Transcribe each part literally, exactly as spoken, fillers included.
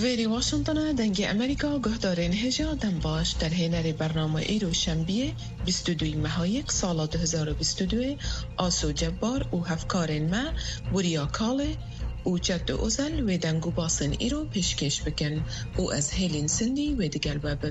ویری واشنطن دنگی امریکا گهدارین هجا دم باش در هنر برنامه ایرو شنبیه بیست و دوی مهایک سال دو هزار و بیست و دو آسو جبار و هفکارین ما وریا کاله و جد اوزل و دنگو باسن ایرو پیشکش بکن و از هیلین سندی و دیگر ببن.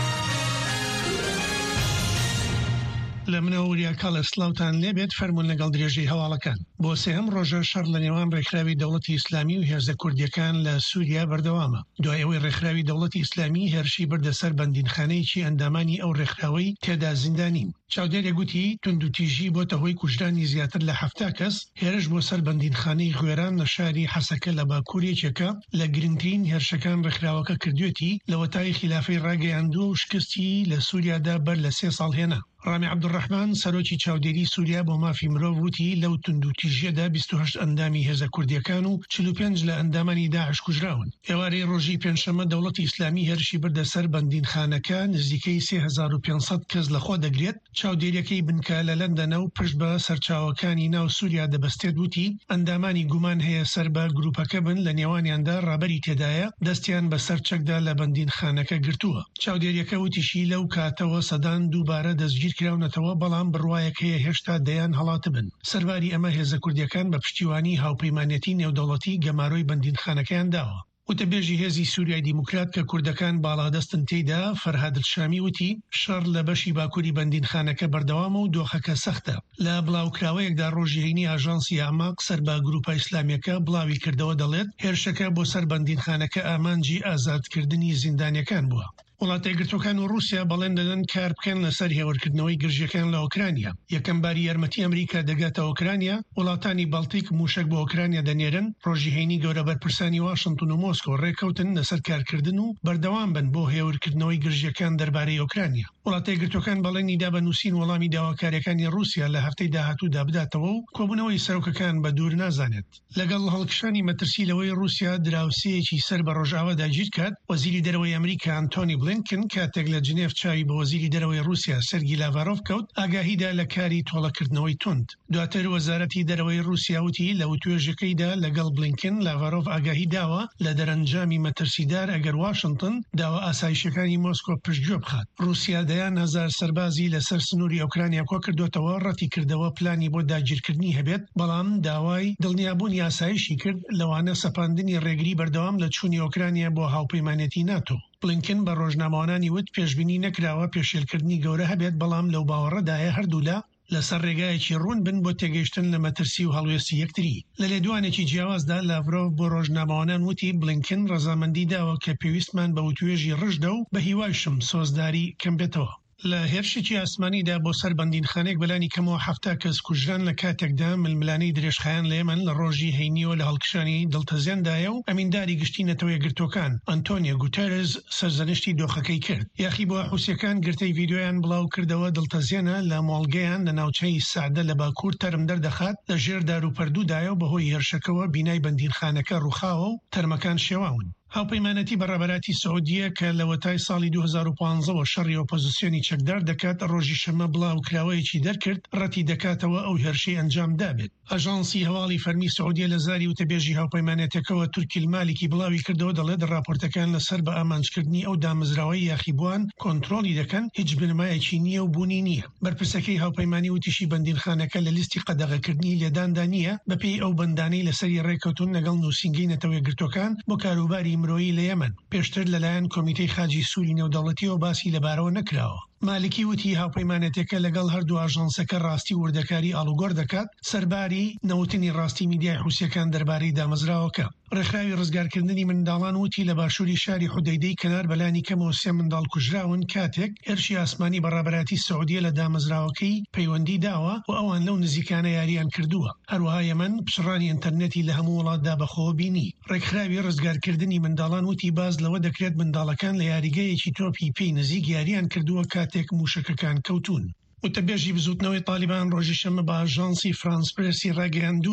لمنە وریا کاڵە سلااوان لێبێت فەرمونون لەگەڵ درێژەی هەواڵەکان بۆ سێهم ڕۆژە شەڕ لە نێوان ڕێکخراوی دەوڵەتی ئیسلامی و هێرزە کوردیەکان لە سووریا بەردەوامە. دوای ئەوەی ڕێکخراوی دەوڵەتی ئیسلامی هێرشی بردەسەر بەندینخانەیەکی ئەندامانی ئەو ڕێکخراوەی تێدا زیندانین. چاودێرێ گوتی توندوتیژی بۆتە هۆی کوژرانی زیاتر لە هەفتا کەس، هێرش بۆ سەر بەندینخانەی خوێران لە شاری حەسەکە لە باکوورێکێکە لە گرنگترین هێرشەکان ڕێکخراوەکە کردوێتی لە وەتای خلافەی ڕاگەیاندووە و شکستی لە سووریادا بەر لە سێ ساڵ هێنا. ڕامی عەبدوڕەحمان سەرۆکی چاودێری سووریا بۆ مافی مرۆڤ وتی لەو توندوتیژیەدا بیست و هەشت ئەندامی هێزە کوردیەکان و چل و پێنج لە ئەندامانی داعش کوژراون. ئێوارەی ڕۆژی پێنجشەممە دەوڵەتی ئیسلامی هێرشی بردەسەر بەندینخانەکە نزیکەی سێ هەزار و پێنج سەد کەس لەخۆ دەگرێت. چاودێریەکەی بنکە لە لەندەنە و پشت بە سەرچاوەکانی ناو سووریا دەبەستێت وتی ئەندامانی گومان هەیە سەر بە گروپەکە بن لە نێوانیاندا ڕابەری تێدایە دەستیان بە سەر چەکدا لە بەندینخانەکە گرتووە. چاودێریەکە وتیشی لەو کاتەوە سەدان دووبارە دەستگیر کراونەتەوە بەڵام بڕواایەک هەیە هێشتا دەیان هەڵاتە بن. سەرباری ئەمە هێزە کوردیەکان بە پشتیوانی هاوپەیمانەتی نێودەوڵەتی گەماڕۆی بەندینخانەکەیان داوە. وتەبێژی هێزی سووریای دیموکرات کە کوردەکان باڵادەستن تێیدا فەرهاد الشامی وتی شەڕ لە بەشی باکووری بەندینخانەکە بەردەوامە و دۆخەکە سەختە. لە بڵاوکراوەیەکدا ڕۆژهێنی ئاژانسی ئاماق سەر بە گروپە ئیسلامیەکە بڵاوی کردەوە دەڵێت هێرشەکە بۆ سەر بەندینخانەکە ئامانجی ئازادکردنی زیندانیەکان بووە. وڵاتە یەکگرتوەکان و رووسیا بەڵێن دەدەن کار بکەن لەسەر هێوەرکردنەوەی گرژیەکان لە ئۆکرانیا. یەکەم باری یارمەتی ئەمریکا دەگاتە ئۆکرانیا، وڵاتانی بەڵتیک موشک بۆ ئۆکرانیا دەنێرن. ڕۆژهێنی گەورە بەرپرسانی واشنتن و مۆسکۆ ڕێکەوتن لەسەر کارکردن و بەردەوام بن بۆ هێورکردنەوەی گرژیەکان دەربارەی ئۆکرانیا. وڵاتە یەکگرتوەکان بەڵێنی دا بە نووسین وەڵامی داواکاریەکانی رووسیا لە هەفتەی داهاتوودا بداتەوە و کۆبوونەوەی سەرۆکەکان بە دوور نازانێت. لەگەڵ هەڵکشانی مەترسی لەوەی رووسیا دراوسەیەکی سەر بە ڕۆژاوا داگیر کات، وەزیری دەرەوەی ئەمریکا ئەنتۆنی بلینکن کاتێک لە جنێف چاوی بە وەزیری دەرەوەی رووسیا سەرگی لاڤارۆڤ کەوت ئاگاهیدا لە کاری تۆڵەکردنەوەی توند. دواتر وەزارەتی دەرەوەی رووسیا وتی لە وتوێژەکەیدا لەگەڵ بلینکن لاڤارۆڤ ئاگاهی داوە لە دەرەنجامی مەترسیدار ئەگەر واشنتن داوە ئاسایشەکانی مۆسکۆ پشتگوێ بخات. رووسیا دەیان هەزار سەربازی لەسەر سنووری ئۆکرانیا کۆ کردوێتەوە، ڕەتی کردەوە پلانی بۆ داگیرکردنی هەبێت، بەڵام داوای دڵنیابوونی ئاسایشی کرد لەوانە سەپاندنی ڕێگری بەردەوام لە چوونی ئۆکرانیا بۆ هاوپەیمانەتی ناتۆ. بلینکن بە ڕۆژنامەوانانی وت پێشبینی نەکراوە پێشێلکردنی گەورە هەبێت، بەڵام لەو باوەڕەدایە هەردوولا لەسەر ڕێگایەکی ڕوون بن بۆ تێگەیشتن لە مەترسی و هەڵوێستی یەکتری. لە لێدوانێکی جیاوازدا لاڤرۆڤ بۆ ڕۆژنامەوانان وتی بلینکن ڕەزامەندی داوە کە پێویستمان بە وتوێژی ڕژدە و بە هیوایشم سۆزداری کەم بێتەوە. لە هێرشێکی ئاسمانیدا بۆ سەر بەندینخانێک بەلانی کەمەوە هەفتا کەس کوژران لە کاتێکدا ململانەی درێژخایان لە ئێمن لە ڕۆژی هەینیەوە لە هەڵکشانی دڵتەزیاندایە و ئەمینداری گشتی نەتەوە یەکگرتوەکان ئەنتۆنیۆ گوتێرز سەرزەنشتی دۆخەکەی کرد. یاخی بۆ حوسیەکان گرتەی ڤیدۆیان بڵاو کردەوە دڵتەزیێنە لە مۆڵگەیان لە ناوچەی سعدە لە باکوور تەرم دەردەخات لە ژێر داروپەردوودایە و بەهۆی هێرشەکەوە بینای بەندینخانەکە ڕووخاوە و تەرمەکان شێواون. هاوپەیمانەتی بەڕێبەراتی سعودیە کە لە وەتای ساڵی دو هەزار و پانزەوە شەڕی ئۆپۆزیسیۆنی چەکدار دەکات ڕۆژی شەمە بڵاوکراوەیەکی دەرکرد ڕەتی دەکاتەوە ئەو هێرشەی ئەنجام دابێت. ئەژانسی هەواڵی فەرمی سعودیە لە زاری وتەبێژی هاوپەیمانەتەکەوە تورکی المالکی بڵاوی کردەوە دەڵێت راپۆرتەکان لەسەر بە ئامانجکردنی ئەو دامەزراوەی یاخیبووان کۆنتڕۆلی دەکەن، هیچ بنمایەکی نییە و بوونی نییە. بەرپرسەکەی هاوپەیمانی وتیشی بەندینخانەکە لە لیستی قەدەغەکردنی لێداندا نییە بەپێی ئەو بەندانەی لەسەری ڕێکەوتون لەگەڵ نووسینگەی نەتەوە یەکگرتوەکان بۆ کاروباری مرۆیی لە یەمەن. پێشتر لەلایەن کۆمیتەی خاجی سووری نێودەوڵەتیەوە باسی لەبارەوە نەکراوە. مالکی وتی هاوپەیمانەتەکە لەگەڵ هەردوو ئاژانسەکە ڕاستی وردەکاری ئاڵوگۆڕ دەکات سەرباری نەوتنی ڕاستی میدیای حوسیەکان دەربارەی دامەزراوەکە. ڕێکخراوی ڕزگارکردنی منداڵان وتی لە باشووری شاری حودەیدەی کەنار بەلانی کەمەوە سێ منداڵ کوژراون کاتێک هێرشی ئاسمانی بەڕێبەراتی سعودیە لە دامەزراوەکەی پەیوەندی داوە و ئەوان لەو نزیکانە یاریان کردووە. هەروەها یەمەن پشڕانی ئینتەرنێتی لە هەموو وڵاتدا بەخۆوە بینی. ڕێکخراوی ڕزگارکردنی منداڵان وتی باز لەوە دەکرێت منداڵەکان لە یاریگەیەکی تۆپی پێی نزیک یاریان کردووە کاتێک موشەکەکان کەوتون. وتەبێژی بزوتنەوەی تالیبان ڕۆژی شەمە بە ئاژانسی فرانس پرێسی ڕاگەیاندووە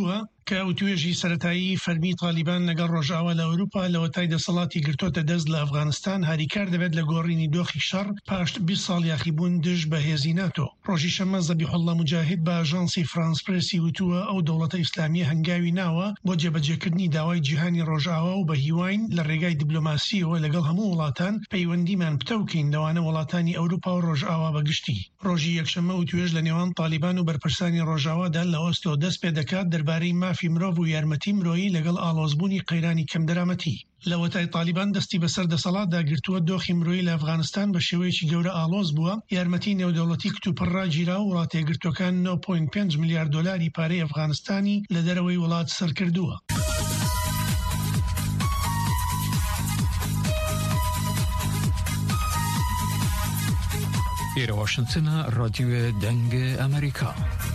کە ئوتوێژی سەرەتایی فەرمی تالیبان لەگەڵ ڕۆژاوا لە ئەوروپا لەوەتای دەسەڵاتی گرتوۆتە دەست لە ئەفغانستان هاریکار دەبێت لە گۆڕینی دۆخی شەڕ پاش بیست ساڵ یاخیبوون دژ بە هێزی ناتۆ. ڕۆژی شەمە زەبیحوڵڵا مجاهید بە ئاژانسی فرانس پرسی وتووە ئەو دەوڵەتە ئیسلامی هەنگاوی ناوە بۆ جێبەجێکردنی داوای جیهانی ڕۆژاوا و بە هیواین لە ڕێگای دیبلۆماسیەوە لەگەڵ هەموو وڵاتان پەیوەندیمان پتەوکەین لەوانە وڵاتانی ئەوروپا و ڕۆژاوا بەگشتی. ڕۆژی یەکشەمە وتوێژ لە نێوان تالیبان و بەرپرسانی ڕۆژاوادا لە ئۆسلۆ دەست پێ دەکات دەربارەی مافی مرۆڤ و یارمەتی مرۆیی لەگەڵ ئاڵۆزبوونی قەیرانی کەمدەرامەتی. لەوەتای تالیبان دەستی بەسەر دەسەڵاتدا گرتووە دۆخی مرۆیی لە ئەفغانستان بە شێوەیەکی گەورە ئاڵۆز بووە، یارمەتی نێودەوڵەتی کتوپڕا گیرا و وڵاتێگرتوەکان نۆ پۆینت پێنج ملیار دۆلاری پارەی ئەفغانستانی لە دەرەوەی وڵات سەرکردووە. ئێرە واشنتنە ڕادیۆ دەنگە ئەمریکا.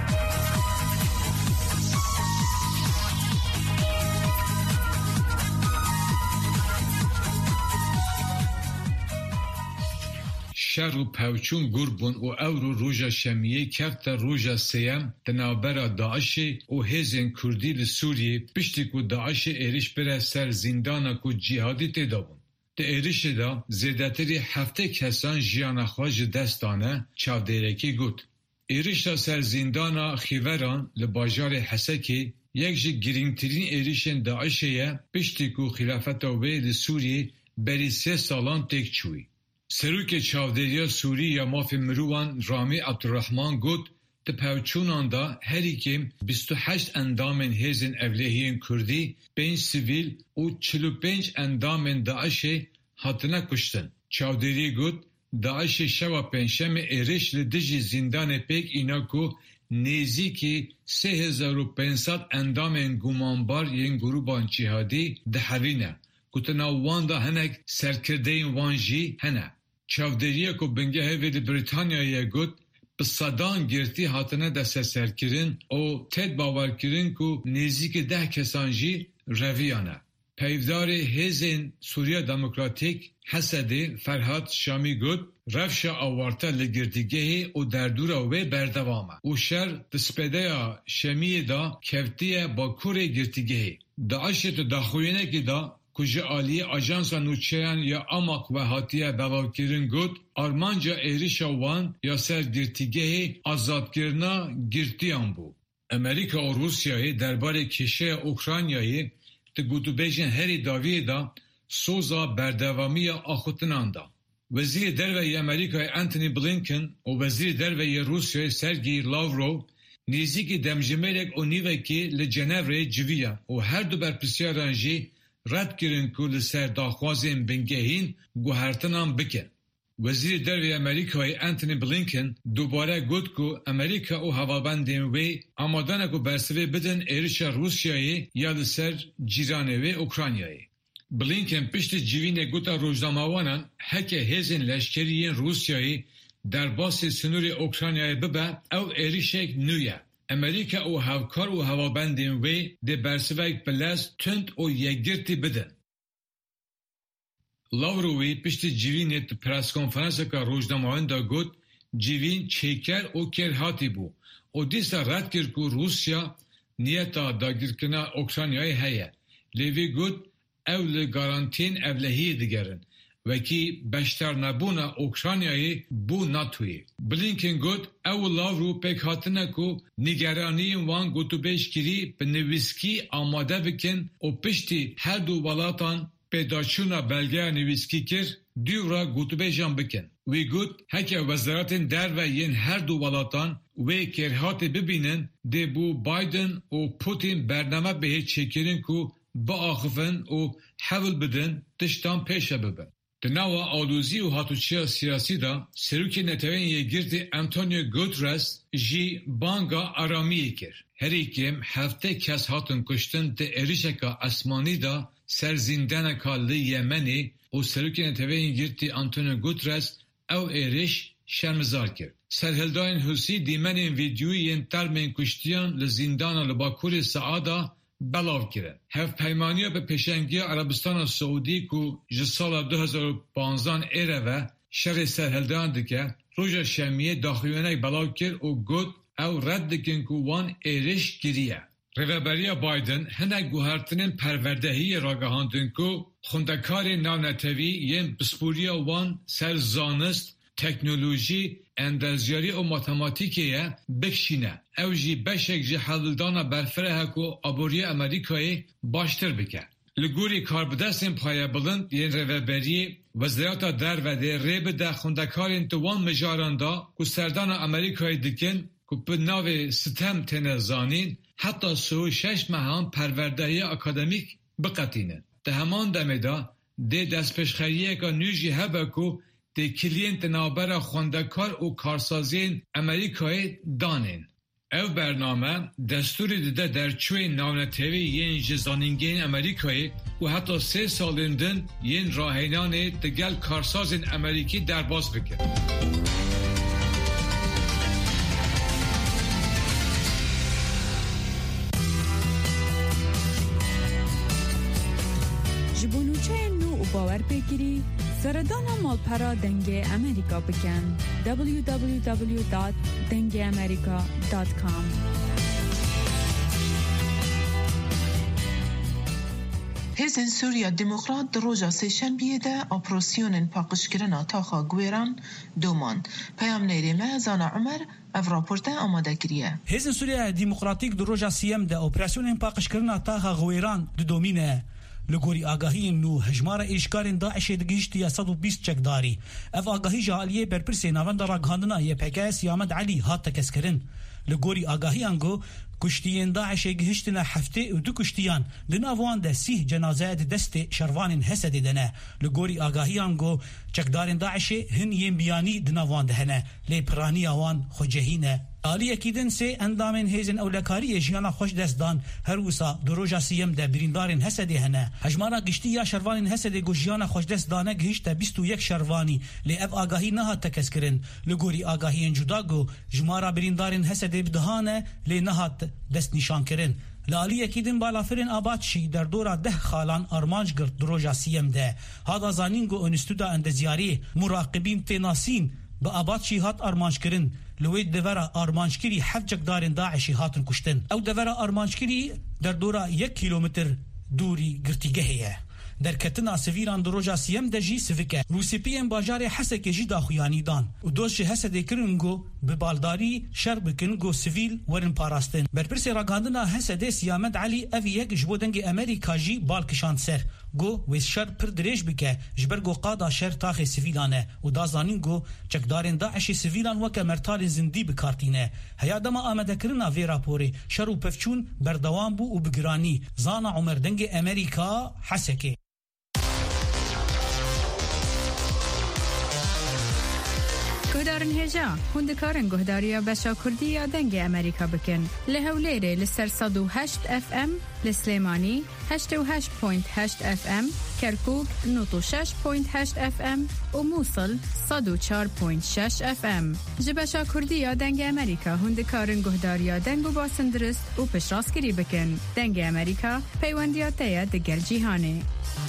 شر و پوچون گربون و اورو روژا شمیه کفت روژا سیم تنابرا داعش و هزین کردی لسوریه پشتی که داعش ایریش بره سر زندانا که جهادی تدابون. ده ایریش دا زیدتری هفته کسان جیانا خواج دستانه چاودیرکی گود. ایریش دا سر زندانا خیوران لباجار حسکی یک جی گرینگترین ایریشن داعشیه پشتی که خلافت وی لسوریه بری سه سالان تک چوی. سروک چاودریا سوری یا مافی مروان رامی عبدالرحمن گود ده پوچونان دا هری کم بیست و هشت اندامن هزین اولیهین کردی بین سیویل و چهل و پنج اندامن داعش هاتنه کشتن. چاودری گود داعش شوا پنجشنبه ایرش لدجی زندان پیک اینا کو نیزی که سه هزار و پانصد اندامن گمانبار ین گروبان جهادی ده حوینه کتنا وان دا هنک سرکردین وانجی هنه. چاودریه که بنگه هیوی بریتانیای گود به صدان گرتی هاتنه دست سرکرین او تد باور کرین که نزدیک ده کسان جی رویانه. پیودار هزین سوریا دموکراتیک حسدی فرهاد شامی گود رفشا آوارتا لگردیگه او دردورا و بردوامه او شر دسپیده شمیه دا کفتیه با کور گرتیگه داعشت داخوینه که دا کجا آلی آژانسا نوچیان یا اماق و هاتیه بلاکرین گود آرمانجا ایریشا وان یا سر گرتیگه آزادگرنا گرتیان بو. امریکا و روسیای دربار کشه اوکراینیایی ده گوتو بیجن هری داویه دا سوزا بردوامی آخوتنان دا. وزیر دروی امریکای انتونی بلینکن و وزیر دروی روسیای سرگی لاورو نیزیکی دمجمرک و نیوکی لجنوری جویان و هر دو برپرسیاران جی رد کرن که لسر داخوازین بنگهین گوهرتنان بکن. وزیر دروی امریکای انتونی بلینکن دوباره گفت که امریکا و هوابندین وی آمادانه که برسوی بدن ایرش روسیایی یا لسر جیرانه وی اوکراینیایی. بلینکن پشت جیوین گوتا روزنامه‌وانان هکه هزین لشکریین روسیایی در باس سنور اوکراینیایی ببه او ایریشک نویه. امریکا او هاوکار و هوابندین وی ده برسوک بلز تند و یگرتی بدن. لاوروی پشت جیوینت پرس کنفرانس که روزنامه‌وان دا گفت جیوین چیکر و کرهاتی بو و دیسا رد کرد که روسیا نیتا داگیرکنا اوکراینیای هیه. لیوی گفت اول گارانتین اولهی دیگرن وکی بشتر نبونا اوکراینیایی بو ناتوی. بلینکن گفت اول لاورو پک هاتنه کو نگرانی وان گوتو بیش کری به نویسکی آماده بکن و پشتی هر دو ولاتان پیداچونا بلگه نویسکی کر دیورا گوتو بیشان بکن. وی گفت هکه وزارتین در و ین هر دو ولاتان وی کرهات ببینن ده بو بایدن و پوتین برنامه به چکرین کو با آخفن و حول بدن تشتان پیشه ببن. دناوا آلوزی و هاتوچیا سیاسی دا سروکی نتوین یگیرتی انتونیو گوترس جی بانگا آرامی کر. هری کم هفته کس هاتون کشتن ده اریشکا اسمانی دا سر زندانکا لی یمنی و سروکی نتوین یگیرتی انتونیو گوترس او ایریش شرمزار کرد. سرهلداین حوسی دیمنین ویدیوی ین ترمین کشتیان لزندانا لباکور سعادا بلاو کرد. هف پیمانیا به پیشنگی عربستان سعودی کو جسال دو هزار و پانزده ایره و شر سرهلدان دکه روژا شمیه داخویانه بلاو کرد و گود او رد دکن کو وان ایرش گریه. ریوبریا بایدن هنگ گوهرتنین پروردهی راگهاندن کو خوندکار ناونتوی ین بسپوریا وان سر زانست تکنولوژی اندازیاری و ماتماتیکیه بکشینه او جی بشک جی حلدانا برفره هکو آبوری امریکایی باشتر بکه. لگوری کاربدستین پایه بلند ین ریوبری وزارت در و در ریب ده خوندکارین توان مجاران دا که سردان امریکایی دکن که به ناو ستم تنزانین حتی سو شش ماهان پروردهی اکادمیک بقتینه. ده همان دمه دا ده دست پشخریه که نوجی هبه که ده کلین تنابر خوندکار و کارسازین امریکایی دانین. او برنامه دستوری ده در چوی ناونتوی ین جزانینگین امریکایی و حتی سه سالندن ین راهینان دگل کارسازین امریکی در باز بکن. جبونوچه نو و باور بگیری سردان مالپرا دنگ امریکا بکن دبلیو دبلیو دبلیو دات دنگ امریکا دات کام. هزن سوریا دموکرات در روزا سهشنبه ده اپراسیون پاکشکرنا تاخا گویران دومان. پیام نیرمه زانا عمر اف راپورته آماده کریه. هزن سوریا دموکراتیک در روزا سیم ده اپراسیون پاکشکرنا تاخا گویران دو دومینه. لگوری آگاهی نو هجمار ایشکارین داعش دگیشتی صد و بیست چکداری. اف آگاهی جالیه برپرسی ناوند راگهاندنا یه پکاس یامد علی هات تکسکرین. لگوری آگاهی انگو کشتیان داعش گهشتنا هفته و دو کشتیان دناوان ده سیه جنازه دست شروان حسد دنه. لگوری آگاهی انگو چکدارین داعش هن یم بیانی دناوان دهنه لی پرانی آوان خوجهینه. آلی اکیدن سه اندامین هیزن اولکاری جیانا خوش دستدان هر وسا دروجا سیم ده بریندارین حسده هنه. هجمارا گشتی یا شروانین حسده گو جیانا خوش دستدانه گهشت بیست و یک شروانی لی اف آگاهی نهات تکسکرین. لگوری آگاهی جدا گو جمارا بریندارین حسده بدهانه لی نهات دست نشان کرن. لالی اکیدن بالافرین آبادشی در دورا ده خالان ارمانج گرد دروجا سیم ده. هادا زانینگو انستودا اندزیاری مراقبین تناسین با آبادشی هات ارمانج کرن. لوید دورا ارمانجگیری حفجک دارین داعشی هاتن کشتن. او دورا ارمانجگیری در دورا یک کیلومتر دوری گرتیگهیه. در کتنا سویران دروجا سیم دجی سویکه. روسیپیین باجار حسک جی داخویانی دان. و دوش حسد کرنگو به بالداری شر بکنگو سویل ورن پاراستن. برپرس راگاندنا حسد سیامد علی اوی یک جبودنگ امریکا جی بالکشان سر. گو ویس شر پر دریج بکه جبرگو قادا شر تاخ سویلانه و دازانین گو چکدارین داعش سویلان وکه مرتال زندی بکارتینه. هیا دما آمده کرنا وی راپوری شر و پفچون بردوام بو و بگرانی زانا عمر دنگ امریکا حسکه. گهدارن هجا هندکارن گهداریا بشا کردی یا دنگ امریکا بکن لهولیره لسر صد و هشت اف ام لسلیمانی هشت و هشت پوینت هشت اف ام کرکوک نوت و شش پوینت هشت اف ام و موصل صد و چار پوینت شش اف ام. جبشا کردی یا دنگ امریکا هندکارن گهداریا دنگ و باسن درست و پشراسکری بکن. دنگ امریکا پیوندیاتیا دگر جیهانه.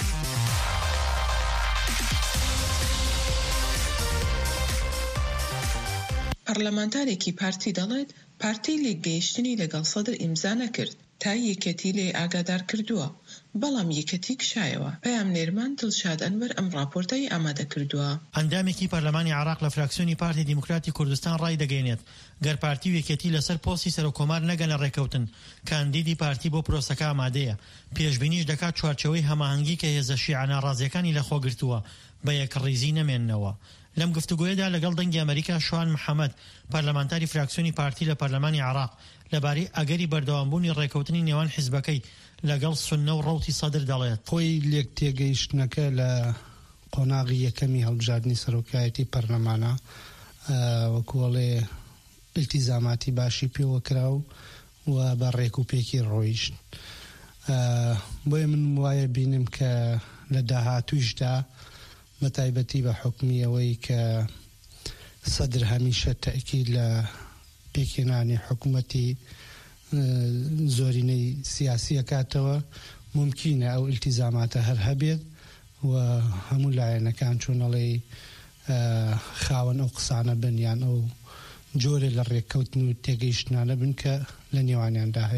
پارلمانتاری کی پارتی دالت پارتی لیگیشتنی لگل صدر امضا نکرد تا یکتی لی آگادار کردووە بەڵام یەکەتیک شایەوە. پەیام نێرمان دڵشاد ئەنوەر ئەم ڕاپۆرتەی ئامادە کردووە. ئەندامێکی پەرلەمانی عێراق لە فراکسیۆنی پارتی دیموکراتی کوردستان ڕای دەگەێنێت گەر پارتی و یەکەتی لەسەر پۆستی سەرۆکۆمار نەگەنە ڕێکەوتن کاندیدی پارتی بۆ پرۆسەکە ئامادەیە. پێشبینیش دەکات چوارچەوەی هەماهەنگی کە هێزە شیعە ناڕازیەکانی لەخۆگرتووە بە یەکڕیزی نەمێننەوە. لەم گفتوگوۆیەدا لەگەڵ دەنگی ئەمریکا شوان محەممەد پەرلەمانتاری فراکسیۆنی پارتی لە پەرلەمانی عێراق لەبارەی ئەگەری بەردەوامبوونی ڕێکەوتنی نێوان حیزبەکەی لەگەڵ سوننە و ڕەوتی سەدر دەڵێت خۆی لێک تێگەیشتنەکە لە قۆناغی یەکەمی هەڵبژاردننی سەرۆکایەتی پەرلەمانە وەکوڵێ التیزاماتی باشی پێوە کرا و و بە ڕێک و پێکی ڕۆیشت. بۆیە من وایە بینم کە لە داهاتوویشدا بە تایبەتی بە حکمیەوەی کە سەدر هەمیشە تەئکید لە پێکێنانی حکوومەتی زۆرینەی سیاسی ئەکاتەوە ممکنە ئەو التیزاماتە هەر هەبێت و هەموو لایەنەکان چۆنەڵێ خاوەن ئەو قسانە بنیان ئەو جۆرە لە ڕێککەوتن و تێگەیشتنانە بن کە لە نێوانیاندا هەیە.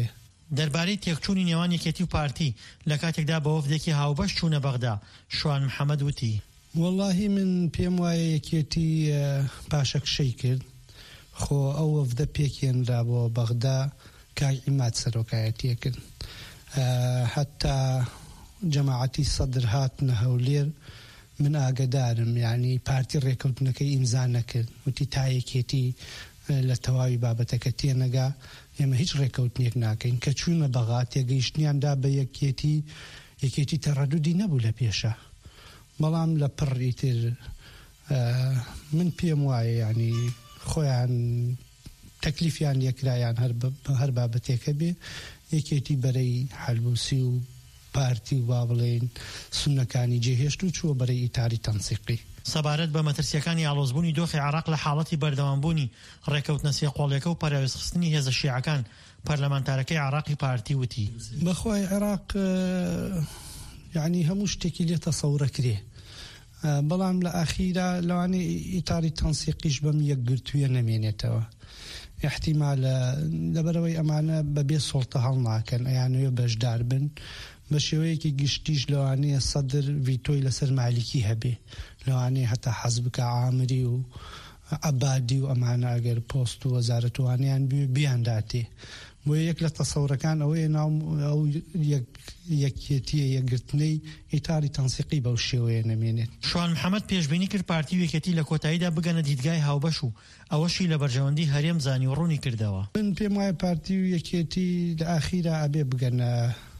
دەربارەی تێکچوونی نێوان یەکێتی و پارتی لە کاتێکدا بە وەفدێکی هاوبەش چوونە بەغدا شوان محەممەد وتی واللهی من پێم وایە یەکێتی پاشەکشەی کرد خۆ ئەو وەفدە پێکێنرا بۆ بەغدا کاک عیماد سەرۆکایەتیە کرد حتا جەماعەتی سەدر هاتنە هەولێر من ئاگدارم یعنی پارتی ڕێکەوتنەکەی ئیمزا نەکرد وتی تا یەکێتی لە تەواوی بابەتەکە تێنەگا ئێمە هیچ ڕێکەوتنێک ناکەین کە چوونە بەغا تێگەیشتنیاندا بە یەکێتی یەکێتی تەڕەدودی نەبوو لە پێشە بەڵام لە پڕی تر من پێم وایە ینی خۆیان تەکلیفیان یەکرایان هەر بابەتێکە بێ یەکێتی بەرەی حەلبوسی و پارتی و با بڵێن سونەکانی جێهێشت و چووە بەرەی ئیتاری تەنسیقی سەبارەت بە مەترسیەکانی ئاڵۆزبوونی دۆخی عێراق لە حاڵەتی بەردەوامبوونی ڕێکەوتنە سێقۆڵیەکە و پەراوێزخستنی هێزە شیعەکان پەرلەمانتارەکەی عێراقی پارتی وتی بەخوای عێراق یعنی هەموو شتێکی لێ تەسەورە کرێ بەڵام لە ئاخیرا لەوانەیە ئیتاری تەنسیقیش بەم یەکگرتوویە نەمێنێتەوە احتیمالە لەبەرەوەی ئەمانە بەبێ سوڵتە هەڵ ناکەن ئەیانەوێ بەشدار بن بە شێوەیەکی گشتیش لەوانەیە سەدر ڤیتۆی لەسەر مالیکی هەبێ لەوانەیە هەتا حەزبکە عامری و عەبادی و ئەمانە ئەگەر پۆست و وەزارەتوانیان بێ بیانداتێ بۆ یەک لە تەسەورەکان ئەوەیە ناو ئەو یەکێتیە یەکگرتنەی ئیتاری تەنسیقی بەو شێوەیە نەمێنێت شوان محەممەد پێشبینی کرد پارتی و یەکێتی لە کۆتاییدا بگەنە دیدگای هاوبەش و ئەوەشی لە بەرژەوەندی هەرێم زانی و ڕوونی کردەوە من پێم وایە پارتی و یەکێتی لە ئاخیرا ئەبێ بگەنە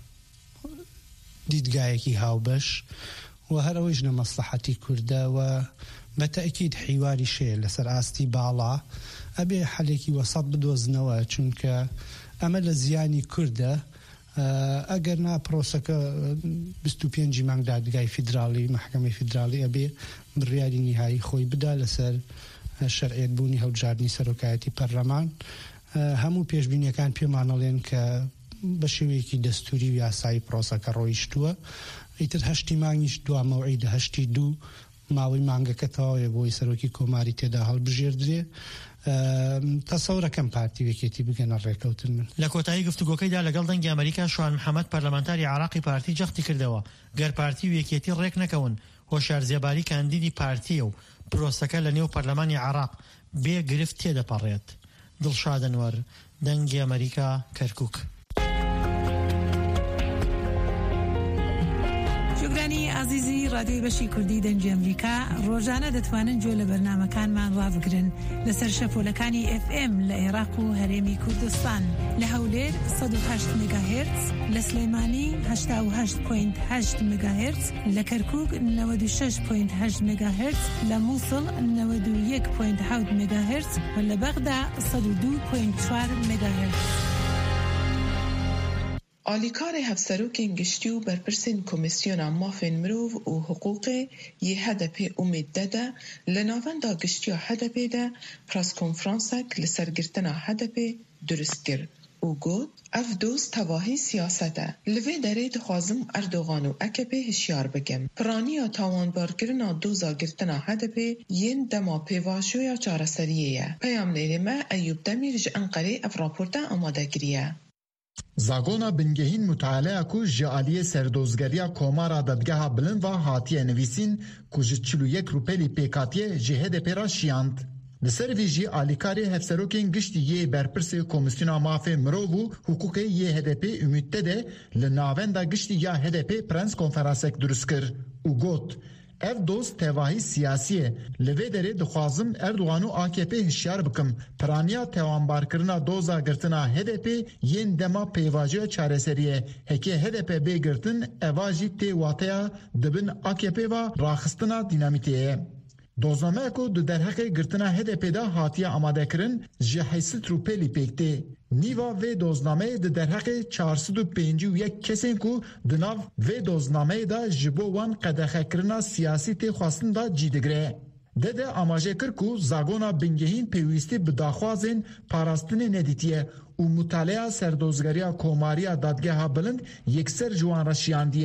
دیدگایەکی هاوبەش و هەرەوەیش نە مەسلحەتی کوردە و بەتەئکید حیواری شێ لەسەر ئاستی باڵا ئەبێ حەلێکی وەسەط بدۆزنەوە چونکە ئەمە لە زیانی کوردە ئەگەر نا پرۆسەکە بیست و پێنجی مانگ دادگای فیدراڵی مەحکەمەی فیدراڵی ئەبێ بڕیاری نیهایی خۆی بدا لەسەر شەرعیەتبوونی هەڵبژاردننی سەرۆکایەتی پەرلەمان هەموو پێشبینیەکان پێمانەڵێن کە بە شێوەیەکی دەستوری و یاسایی پرۆسەکە ڕۆیشتووە ئیتر هەشتی مانگیش دوا مەوعیدە هەشتی دوو ماوەی مانگەکە تەواوێ بۆی سەرۆکی کۆماری تێدا هەڵبژێردرێ تەسەورەکەم پارتی وەکێتی بگەنە ڕێکەوتن من لە کۆتایی گفتوگۆکەیدا لەگەڵ دەنگی ئەمریکا شوان محەممەد پەرلەمانتاری عێراقی پارتی جەختی کردەوە گەر پارتی و یەکێتی ڕێک نەکەون هۆشیارزێباری کاندیدی پارتیە و پرۆسەکە لە نێو پەرلەمانی عێراق بێ گرفت تێدەپەڕێت دڵشاد ئەنوەر دەنگی ئەمریکا کەرکووک جوگرانی عزیزی رادیۆی بەشی کوردی دەنگی ئەمریکا ڕۆژانە دەتوانن گوێ لە بەرنامەکانمان ڕابگرن لەسەر شەپۆلەکانی ئف ئێم لە عێراق و هەرێمی کوردستان لە هەولێر سەد و هەشت مێگاهێرتز لە سلەیمانی هەشتا و هەشت پۆینت هەشت مێگاهێرتز لە کەرکووک نەوەد و شەش پۆینت هەشت مێگاهێرتز لە مووسڵ نەوەد و یەک پۆینت حەوت مێگاهێرتز و لە بەغدا سەد و دوو پۆینت چوار مێگاهێرتز. آلیکار هفسروکین گشتی و برپرسین کمیسیون مافین مروف و حقوق یه هدپ امید داده لناوندا گشتی هدپ ده پراس کنفرانسک لسرگرتنا هدپ درست کرد و گوت اف دوست تواهی سیاسته لوی داره دخوازم اردوغان و اکپه هشیار بگم پرانی تاوان بارگرنا دوزا گرتنا هدپ ین دما پیواشویا چارسریه پیام نیرمه ایوب دمیرج انقره اف راپورتا آماده گریه زاگونا بنگهین مطالعه کو جعالی سردوزگریا کومارا دادگاه بلند و هاتیه نویسین کو چلو یک روپلی پیکاتیه جهد پیرا شیاند. لسر ویجی آلیکاری هفسروکین گشتی یه برپرس کمیسیونا مافی مروو حقوق یه هدپی امیده ده لناوندا گشتی یا هدپی پرنس کنفرانسک درست کر و گوت ev dost tevahi siyasiye levê derê dixwazim Erdogan û A K P hişyar bikim piraniya tewanbarkirina doza girtina H D P yên dema pêvajiya çareseriyê hekê H D P bê girtin eva jî tê wateya dibin A K P va raxistina dînamitê ye. Dozname ku di derheqê girtina H D P da hatiye amadekirin ji heysit rûpelî pêktê. Nîva vê doznameyê di derheqê çar sed û pêncî û yek kesên ku di nav vê doznameyê da ji bo wan qedexekirina siyasî tê xwastin da cî digire. Dede amaje kir ku zagona bingehîn pêwîstî bi daxwazên parastinê nedîtiye û mutalaya serdozgeriya komariya dadgeha bilind yekser ji wan re şiyandiye.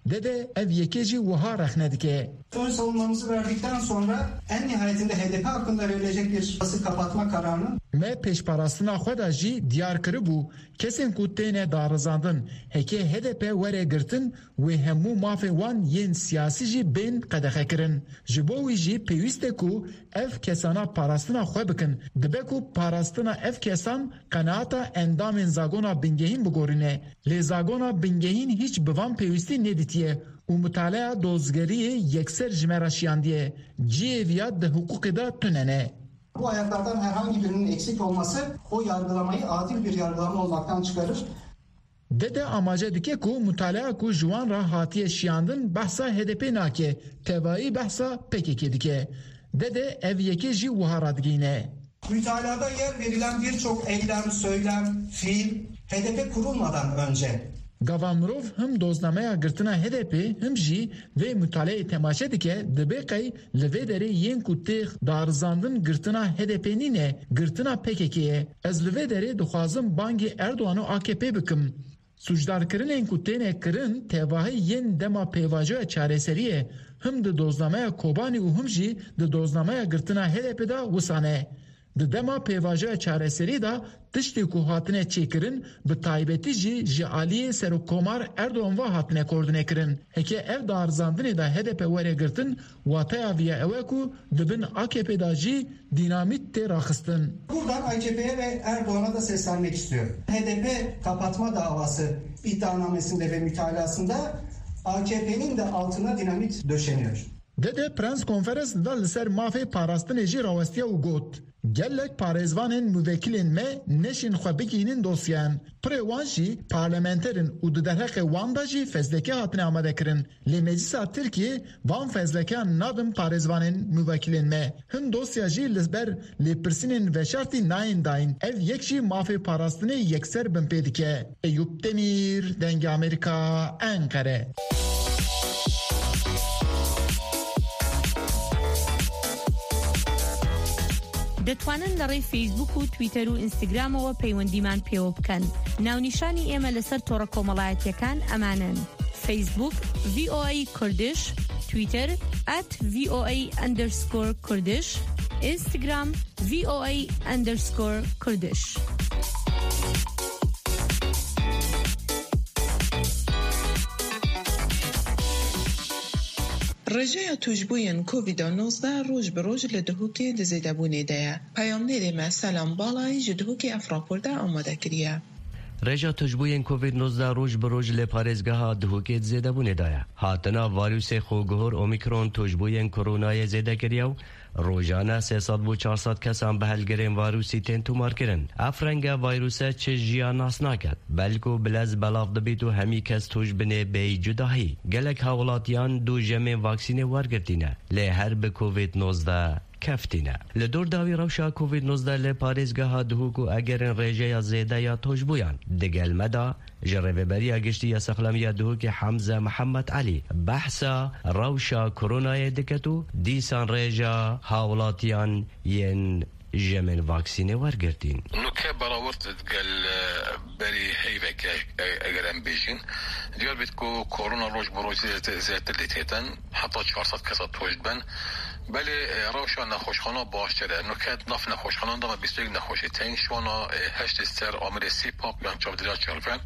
Dede ev yekeci wuha rexnedike. Ön savunmamızı verdikten sonra en nihayetinde H D P hakkında verilecek bir bası kapatma kararının me peşparastina xwe da jî diyar kiribû kesên ku têne darizandin heke H D P were girtin wê hemû mafê wan yên siyasî jî bên qedexekirin. Ji bo wî jî pêwîst e ku ev kesana parastina xwe bikin. Dibe ku parastina ev kesan qenaata endamên zagona bingehîn bigorîne. Lê zagona bingehîn hiç bi van pêwîstî nedîtiye û mutalaya dozgeriyê yekser ji me re şiyandiye. Ciyêviya di hukukê da tunene. Bu ayaklardan herhangi birinin eksik olması o yargılamayı adil bir yargılama olmaktan çıkarır. Dede amaca dike ku mutalaya ku jwan ra hatiye şiyandin behsa H D P nake, tevayî behsa P K K dike. Dede ev yekê jî wiha radgîne. Mütalada yer verilen birçok eylem, söylem, fiil H D P kurulmadan önce Gava mirov him doznameya girtina H D P him jî vê mutaleyê temaşe dike dibe qey li vê derê yên ku têx darizandin girtina H D P nîne girtina P K K'ye. Ez li vê derê dixwazim bangê Erdogan û A K P bikim. Suçdarkirinên ku têne kirin tevahî yên dema pêvajoya çareseriyê him di doznameya Kobanî û him jî di doznameya girtina H D P da wisane. Di dema pêvajoya çareserî da tiştê ku hatine çêkirin bi taybetî jî ji aliyê Serokkomar Erdogan ve hatine koordînekirin. Heke ev darizandinê da H D P were girtin wateya viya ew e ku dibin A K P da jî dinamît tê raxistin. Buradan A K P'ye ve Erdogan'a da seslenmek istiyorum. H D P kapatma davası iddianamesinde ve mütalasında A K P'nin de altına dinamit döşeniyor. Dede prens konferansında li ser mafê parastinê jî rawestiya û got. Gelek parêzvanên müvekilên me neşin xwe bigînin dosyan. Pirê wan jî parlamenterin û di derheqê wan da jî fezleke hatine amadekirin. Lê Meclisa Tirkiye van fezlekeyan nadin parêzvanên müvekilên me. Hin dosya jî li ber lêpirsînên veşartî nayên dayîn. Ev yek jî mafê parastinê yekser bin pê dike. Eyüp Demir, Dengê Amerîka, Ankara. دەتوانن لەڕێی فیسبوک و تویتەر و ئینستاگرامەوە پەیوەندیمان پێوە بکەن. ناونیشانی ئێمە لەسەر تۆڕە کۆمەڵایەتیەکان ئەمانن: فیسبوک V O A کوردش، تویتەر at V O A underscore کوردش، ئینستاگرام V O A underscore کوردش. رجای توجبوین کووید نوزده روز به روز لدهوکی دزیده بونیده. پیامنیری ما سلام بالای جدهوکی افراپورده آماده کریه. رجا تجبوین کووید نوزده روز به روز لپارێزگەها دهوکێت زێدە بوونێدایە. هاتنە ڤایرۆسێ خۆگەهۆر ئۆمیکرۆن تۆژبوویەن کۆرۆنایە زێدە کریە و ڕۆژانە سێسەد بۆ چارسەد کەسان بە هەلگەرێن ڤایرۆسی تێن تومارکردن. ئەف ڕەنگە ڤایرۆسە چ ژیان ناس ناکات، بەلکو بلەز بەڵاو دەبێت و هەمی کەس تۆژ بنێ بەی جوداهی. گەلێک هاوڵاتیان دوو ژەمێ ڤاکسینێ وەرگرتینە لێ هەر بە کووید نوزده کەفتینە. لە دۆرداوی ڕەوشا کووید نوزده لە پارێزگەها دهوک و ئەگەرن ڕێژەیە زێدەیە تۆژبوویان. دگەلمەدا ji rêveberiya giştî Sexlamiya Duhokê Hemze Mihemed Elî behsa rewşa koronayê diket û dîsan rêja hawlatiyan yên jemên vaksînê wergirtîn. Nuke barawurt gel berî heyveke eger em bêjin diyar bêt ku korona roj bi roj zêtir lê têtin heta çarsed kesa toj ben belê rewşa nexweşxana baştir e. Nuke nav nexweşxanan da me bîst û yek nexweşî tên şwana heştê ser amirê Sîpap yan çavdiriya çarve.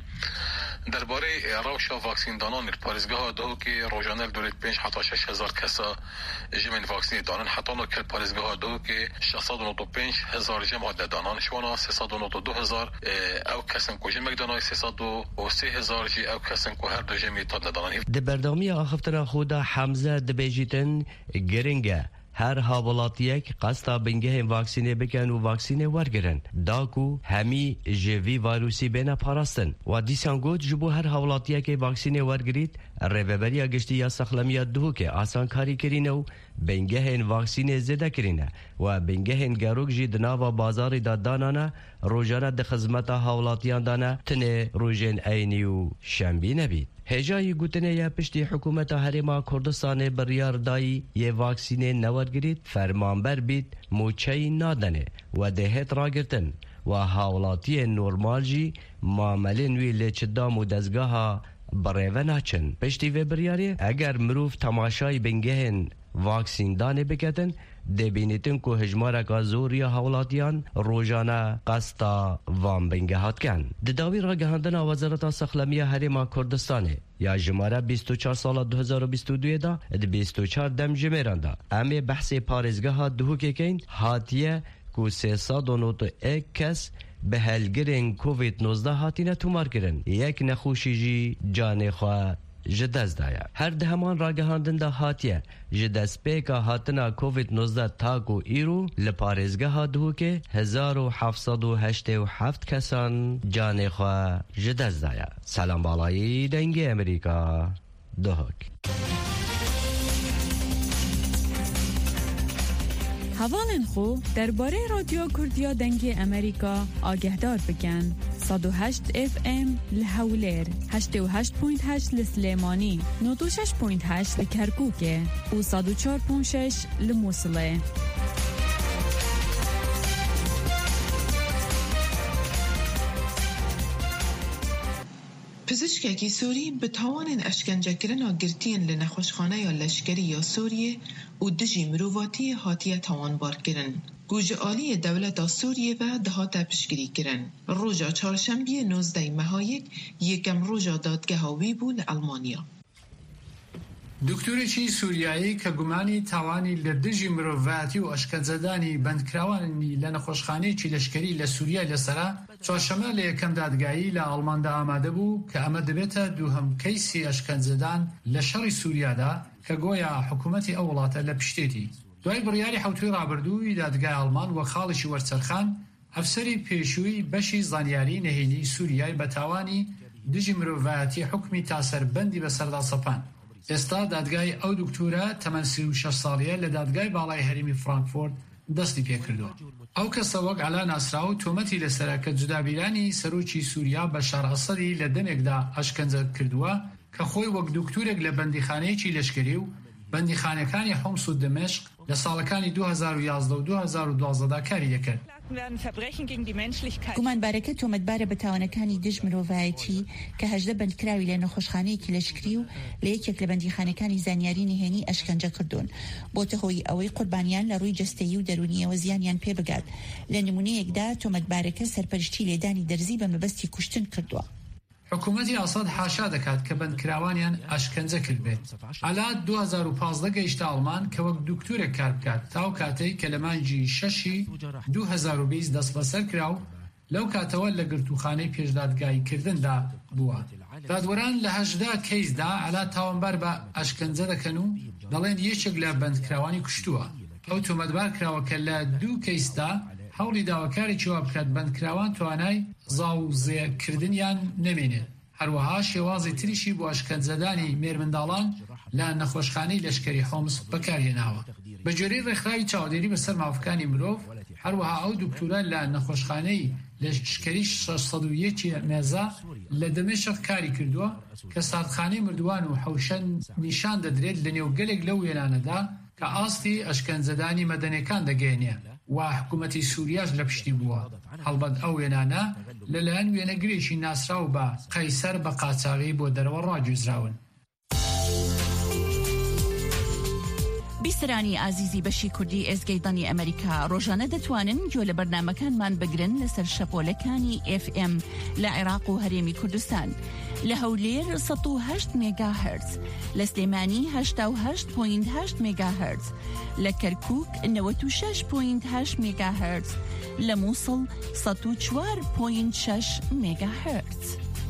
درباره روشا واکسین دانان پارێزگەها دهوکê rojane dûrê pênc heta şeş hezar kesa jemên vaksînê danin heta nokê parêzgeha dehokê şeşsed û nod û pênc hezar jem hate danan şwana sêsed û nod û du hezar ew kesin ku jemek danay sêsed û sê hezar jî ew kesin ku her du jemê tad nedanan. Di berdewamiya axiftina xwe de Hemze dibêjîtin giring e her havalatiyek qasta bingehên vaksînê bikin û vaksînê wergirin. Da ku hemî ji vî vayrûsî bêne parastin. Wa dîsan got ji bo her havalatiyekê vaksînê wergirît, rêveberiya giştî ya Sexlamiya Duhokê asankarî kirîne û bingehên vaksînê zêde kirîne. Wa bingehên gerok jî di nava bazarê da danane, rojane di xizmeta hawlatiyan dane, tinê rojên eynî û şembî nebît. Hêjayî gotinê ya piştî hikûmeta Herêma Kurdistanê biryar dayî yê vaksînê newergirît, fermanber bît mûçeyî nadenê we dê hêt ragirtin. Wa hawlatiyên normal jî mamelên wî lê çidam û dezgaha برێڤە ناچن. پشتی vê biryarê eger mirov temaşayê bingehên vaksîndanê biketin dêbînitin ku hejmareka zor ya hewlatiyan rojane qesta van bingehat ken. Di dawî ragihandina Wezareta Sexlemiya Herêma Kurdistanê ya jimare bîst û çar sala du hezar û bîst û duyê da di bîst û çar demjimêran da em ê behsê parêzgeha Duhokekên hatiye ku sê sed û nod û ek kes bi helgirên covid nozda hatine tûmarkirin. Yek nexweşî jî canê xwe ji dest daye. Her di heman ragihandin da hatiye ji destpêka hatina covid nozda tak û îro li parêzgeha Duhokê hezar û heft sed û heştê û heft kesan canê xwe ji dest daye. Selam balayî dengê Amerîka, Duhok. هەواڵێن خۆ دەربارەی رادیۆ کوردیا دەنگی ئەمریکا ئاگەهدار بکەن. سەد و هەشت ئێف ئێم لە هەولێر، هەشتە و هەشت پۆینت هەشت لە سلێمانی، نۆ و شەش پۆینت هەشت لە کەرکووکێ و سەد و چوار پۆینت شەش لە مووسڵێ. پزیشکێکی سووری bi tawanên eşkencekirina girtiyên li nexweşxaneya leşkerî ya Sûriyê û dijî mirovatiyê hatiye tawanbarkirin. Ku ji aliyê dewleta Sûriyê ve dihate piştgirîkirin. Roja çarşembiyê nozdeh mehayek yekem roja dadgeha wî bû li Almanya. دکتۆرێکی سووریایی کە گومانی تاوانی لە دژی مرۆڤایەتی و ئەشکەنجەدانی بەندکراوانی لە نەخۆشخانەیەکی لەشکەری لە سووریا لەسەرا چوارشەمە لە یەکەم دادگایی لە ئەڵماندا ئامادە بوو کە ئەمە دەبێتە دووهەم کەیسی ئەشکەنجەدان لە شەڕی سووریادا کە گۆیا حکوومەتی ئەو وڵاتە لە پشتێتی. دوای بڕیاری حوتوی ڕابردووی دادگای ئەڵمان وە خاڵێکی وەرچەرخان ئەفسەری پێشووی بەشی زانیاری نهێنی سووریای بە تاوانی دژی مرۆڤایەتی حکمی تاسەربەندی بەسەردا سەپان. ئێستا دادگای ئەو دکتورە تەمەن سی و شەش ساڵیە لە دادگای باڵای هەرێمی فرانکفۆرت دەستی پێکردووە. ئەو کەسە وەک عەلا ناسراو تۆمەتی لەسەرە کە جودابیرانی سەرۆکی سووریا بەشار ئەسەدی لە دەمێکدا ئەشکەنجە کردووە کە خۆی وەک دکتورێک لە بەندیخانەیەکی لەشکری و بەندیخانەکانی حۆمس و دمشق لە ساڵەکانی دو هەزار و یازدە و دو هەزار و دوازدەدا کاری دەکرد. گومانبارەکە تۆمەتبارە بە تاوانەکانی دژ مرۆڤایەتی کە هەژدە بەندکراوی لە نەخۆشخانەیەکی لەشکری و لە یەکێک لە بەندیخانەکانی زانیاری نهێنی ئەشکەنجە کردوون بۆتە هۆی ئەوەی قوربانیان لە ڕووی جەستەیی و دەرونیەوە زیانیان پێ بگات. لە نمونەیەکدا تۆمەتبارەکە سەرپەرشتی لێدانی دەرزی بە مەبەستی کوشتن کردووە. حکوومەتی ئاساد حاشا دەکات کە بەندکراوانیان ئەشکەنجە کرد بێت. عەلا دو هەزار و پانزدە گەیشتە ئەڵمان کە وەک دکتورێک کار بکات تاو کاتەی کە لە مانگی شەشی دو هەزار و بیست دەست بەسەر کرا و لەو کاتەوە لە گرتوخانەی پێشدادگاییکردندا بووە. دادوەران لە هەژدە کەیسدا عەلا تاوانبار بە ئەشکەنجە دەکەن و دەڵێن یەکێک لە بەندکراوانی کوشتووە. ئەو تۆمەتبار کراوە کە لە دوو کەیسدا هەوڵی داواکارێکی وا بکات بەندکراوان توانای زاوزێکردنیان نەمێنێت. هەروەها شێوازی تریشی بۆ ئەشکەنجەدانی مێرمنداڵان لە نەخۆشخانەی لەشکری حۆمس بەکارهێناوە. بە جۆرەی ڕێکخراوی چاودێری بەسەر مافەکانی مرۆڤ هەروەها ئەو دکتورە لە نەخۆشخانەی لەشکری شەش سەد و یەک مێزا لە دەمێشق کاری کردووە کە ساردخانەی مردووان و حەوشە نیشان دەدرێت لە نێو گەلێک لەو وێنانەدا کە ئاستی ئەشکەنجەدانی مەدەنیەکان دەگەێنێ و حکوومەتی سووریاش لە پشتی بووە. هەڵبەت ئەو وێنانە لەلایەن وێنەگرێکی ناسراو بە قەیسەر بە قاچاغی بۆ دەرەوە ڕاگوێزراون. بیسەرانی ئازیزی بەشی کوردی ئێزگەی ئەمریکا ڕۆژانە دەتوانن گوێ لە بەرنامەکانمان بگرن لەسەر شەپۆلەکانی ئێف ئێم لە عێراق و هەرێمی کوردستان، لە هەولێر سەد و هەشت مێگاهەرتز، لە سلێمانی هەشتا و هەشت پۆینت هەشت مێگاهەرتز، لە کەرکووک نەوەت و شەش پۆینت هەشت مێگاهەرتز، لە مووسڵ سەد و چوار پۆینت شەش مێگاهەرتز.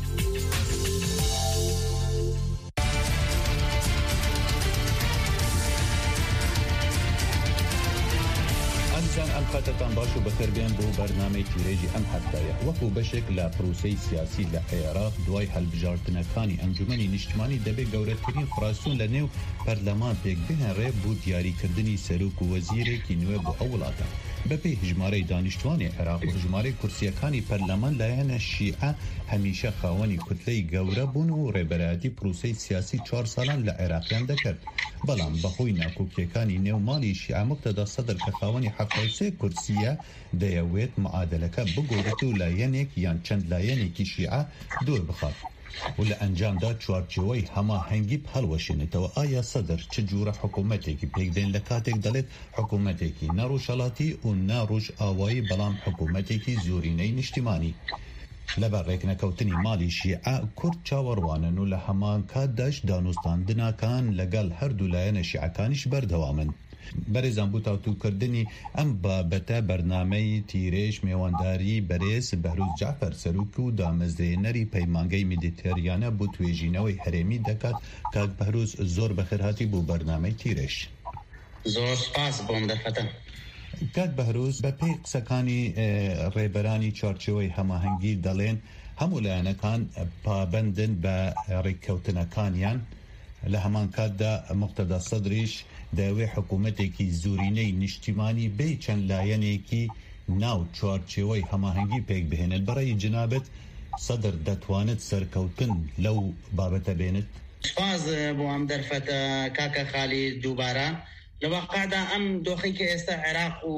ئەلقاتتان باش و بەکەربێن بۆ بەرنامەی تیرێژی ئەم هەفتەیە وەکو بەشێک لە پرۆسەی سیاسی لە عێراق دوای هەڵبژاردنەکانی ئەنجومەنی نیشتمانی دەبێت گەورەترین فڕاستون لە نێو پەرلەمان پێک بهێنرێ بۆ دیاریکردنی سەرۆک و وەزیرێکی نوێ بۆ ئەو وڵاتە. بەپێی هژمارەی دانیشتوانی عێراق و هژمارەی کورسیەکانی پەرلەمان لایەنە شیعە هەمیشە خاوەنی کوتلەی گەورە بوون و ڕێبەرایەتی پرۆسەی سیاسی چوار ساڵان لە عێراقیان دەکرد. بەڵام بەهۆی ناکۆکیەکانی نێوماڵی شیعە مقتەدا سەدر کە خاوەنی حەفتا و سێ کورسیە دەیەوێت معادلەکە بگۆڕێت و لایەنێک یان چەند لایەنێکی شیعە دوور بخات. و لە ئەنجامدا چوارچێوەی هەماهەنگی هەڵوەشێنێتەوە. ئایا سەدر چ جوورە حکوومەتێکی پێکدێن لە کاتێک دەڵێت حکوومەتێکی نەڕۆژهەڵاتی و ناڕۆژ ئاوایی بەڵام حکوومەتێکی زۆرینەی نیشتیمانی. لەبەر ڕێکنەکەوتنی ماڵی شیعە کورد چاوەڕوانن و لە هەمان کاتداش دانوستاندناکان لەگەڵ هەردوو لایەنە شیعەکانیش بەردەوامن. بەرێزان بوو تاوتوکردنی ئەم بابەتە بەرنامەی تیرێژ میێوانداری بەرێز بەهروز جعفەر سەرۆک و دامەزرێنەری پەیمانگەی میدیتێریانە بۆ توێژینەوەی هەرێمی دەکات. کاک بەهروز زۆر بەخێرهاتی بۆ بەرنامەی تیرێژ. زۆر سپاس بۆم دەرفەتە. کاک بەهروز بە پێی قسەکانی ڕێبەرانی چارچێوەی هەماهەنگی دەڵێن هەموو لایەنەکان پابەندن بە ڕێککەوتنەکانیان. لە هەمان کاتدا مقتەدا سەدریش دەوێ حکوومەتێکی زۆرینەی نیشتیمانی بێ چەند لایەنێکی ناو چوارچێوەی هەماهەنگی پێک بهێنێت. بەڕێی جنابەت سەدر دەتوانێت سەرکەوتن لەو بابەتە بێنێت؟ سپاس بۆ ئەم دەرفەتە کاکە خالی دووبارە. لە واقعدا ئەم دۆخی کە ئێستا عێراق و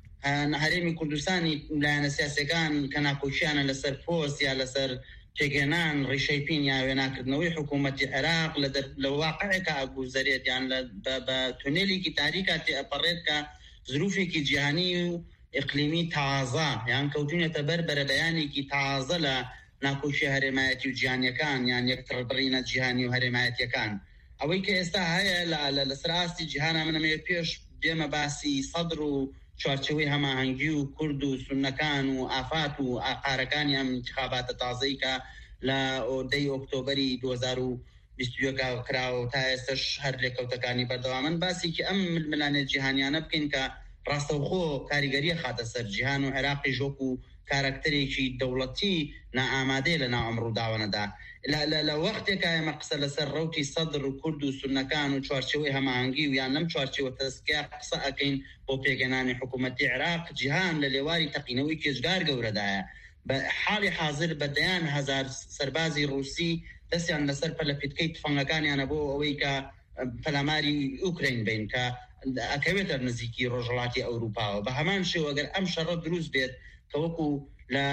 هەرێمی کوردستانی لایەنە سیاسەکان کە ناکۆچیانە لەسەر پۆست یا لەسەر تێگەنان ڕیشەیپین یا وێناکردنەوەی حکوومەتی عێراق لە واقعێکە ئەگوزەرێت یان بە تونێلێکی تاریکە تێئەپەڕێت کە زروفێکی جیهانی و ئیقلیمی تازە یان کەوتونێتە بەر بەرەبەیانێکی تازە لە ناکۆچی هەرێمایەتی و جیهانیەکان یان یەکتڕبڕینە جیهانی و هەرێمایەتیەکان. ئەوەی کە ئێستا هەیە لەسەر ئاستی جیهانە منەمەوێ پێش دێمە باسی سەدر و چوارچێوەی هەماهەنگی و کورد و سونەکان و ئافات و ئاقارەکانی ئەم انتخاباتە تازەی کە لە ئۆردەی ئۆکتۆبەری دوو هەزار و بیست و یەک کراوە تا ئێستش هەر لێکەوتەکانی بەردەوامن. باسێکی ئەم ململانێت جیهانیانە بکەین کە ڕاستەوخۆ کاریگەریە خاتە سەر جیهان و عێراقی ژۆک و کارکتەرێکی دەوڵەتی نائامادەیە لە ناو ئەم ڕووداوانەدا. لە وەختێکە ئێمە قسە لەسەر ڕەوتی سەدر و کورد و سونەکان و چوارچێوەی هەماهەنگی و یان لەم چوارچێوە تەسکیا قسە ئەکەین بۆ پێگەنانی حکوومەتی عێراق، جیهان لە لێواری تەقینەوەی کێشگار گەورەدایە. بە حاڵی حاضر بەدەیان هەزار سەربازی ڕووسی دەستیان لەسەر پەلەپیتکەی تفەنگەکانیانە بۆ ئەوەی کە پەلاماری ئوکراین بین کە ئەکەوێتە نزیکی ڕۆژهەڵاتی ئەوروپاوە. بە هەمان شێوە ئەگەر ئەم شەڕە دروست بێت کە وەکو لە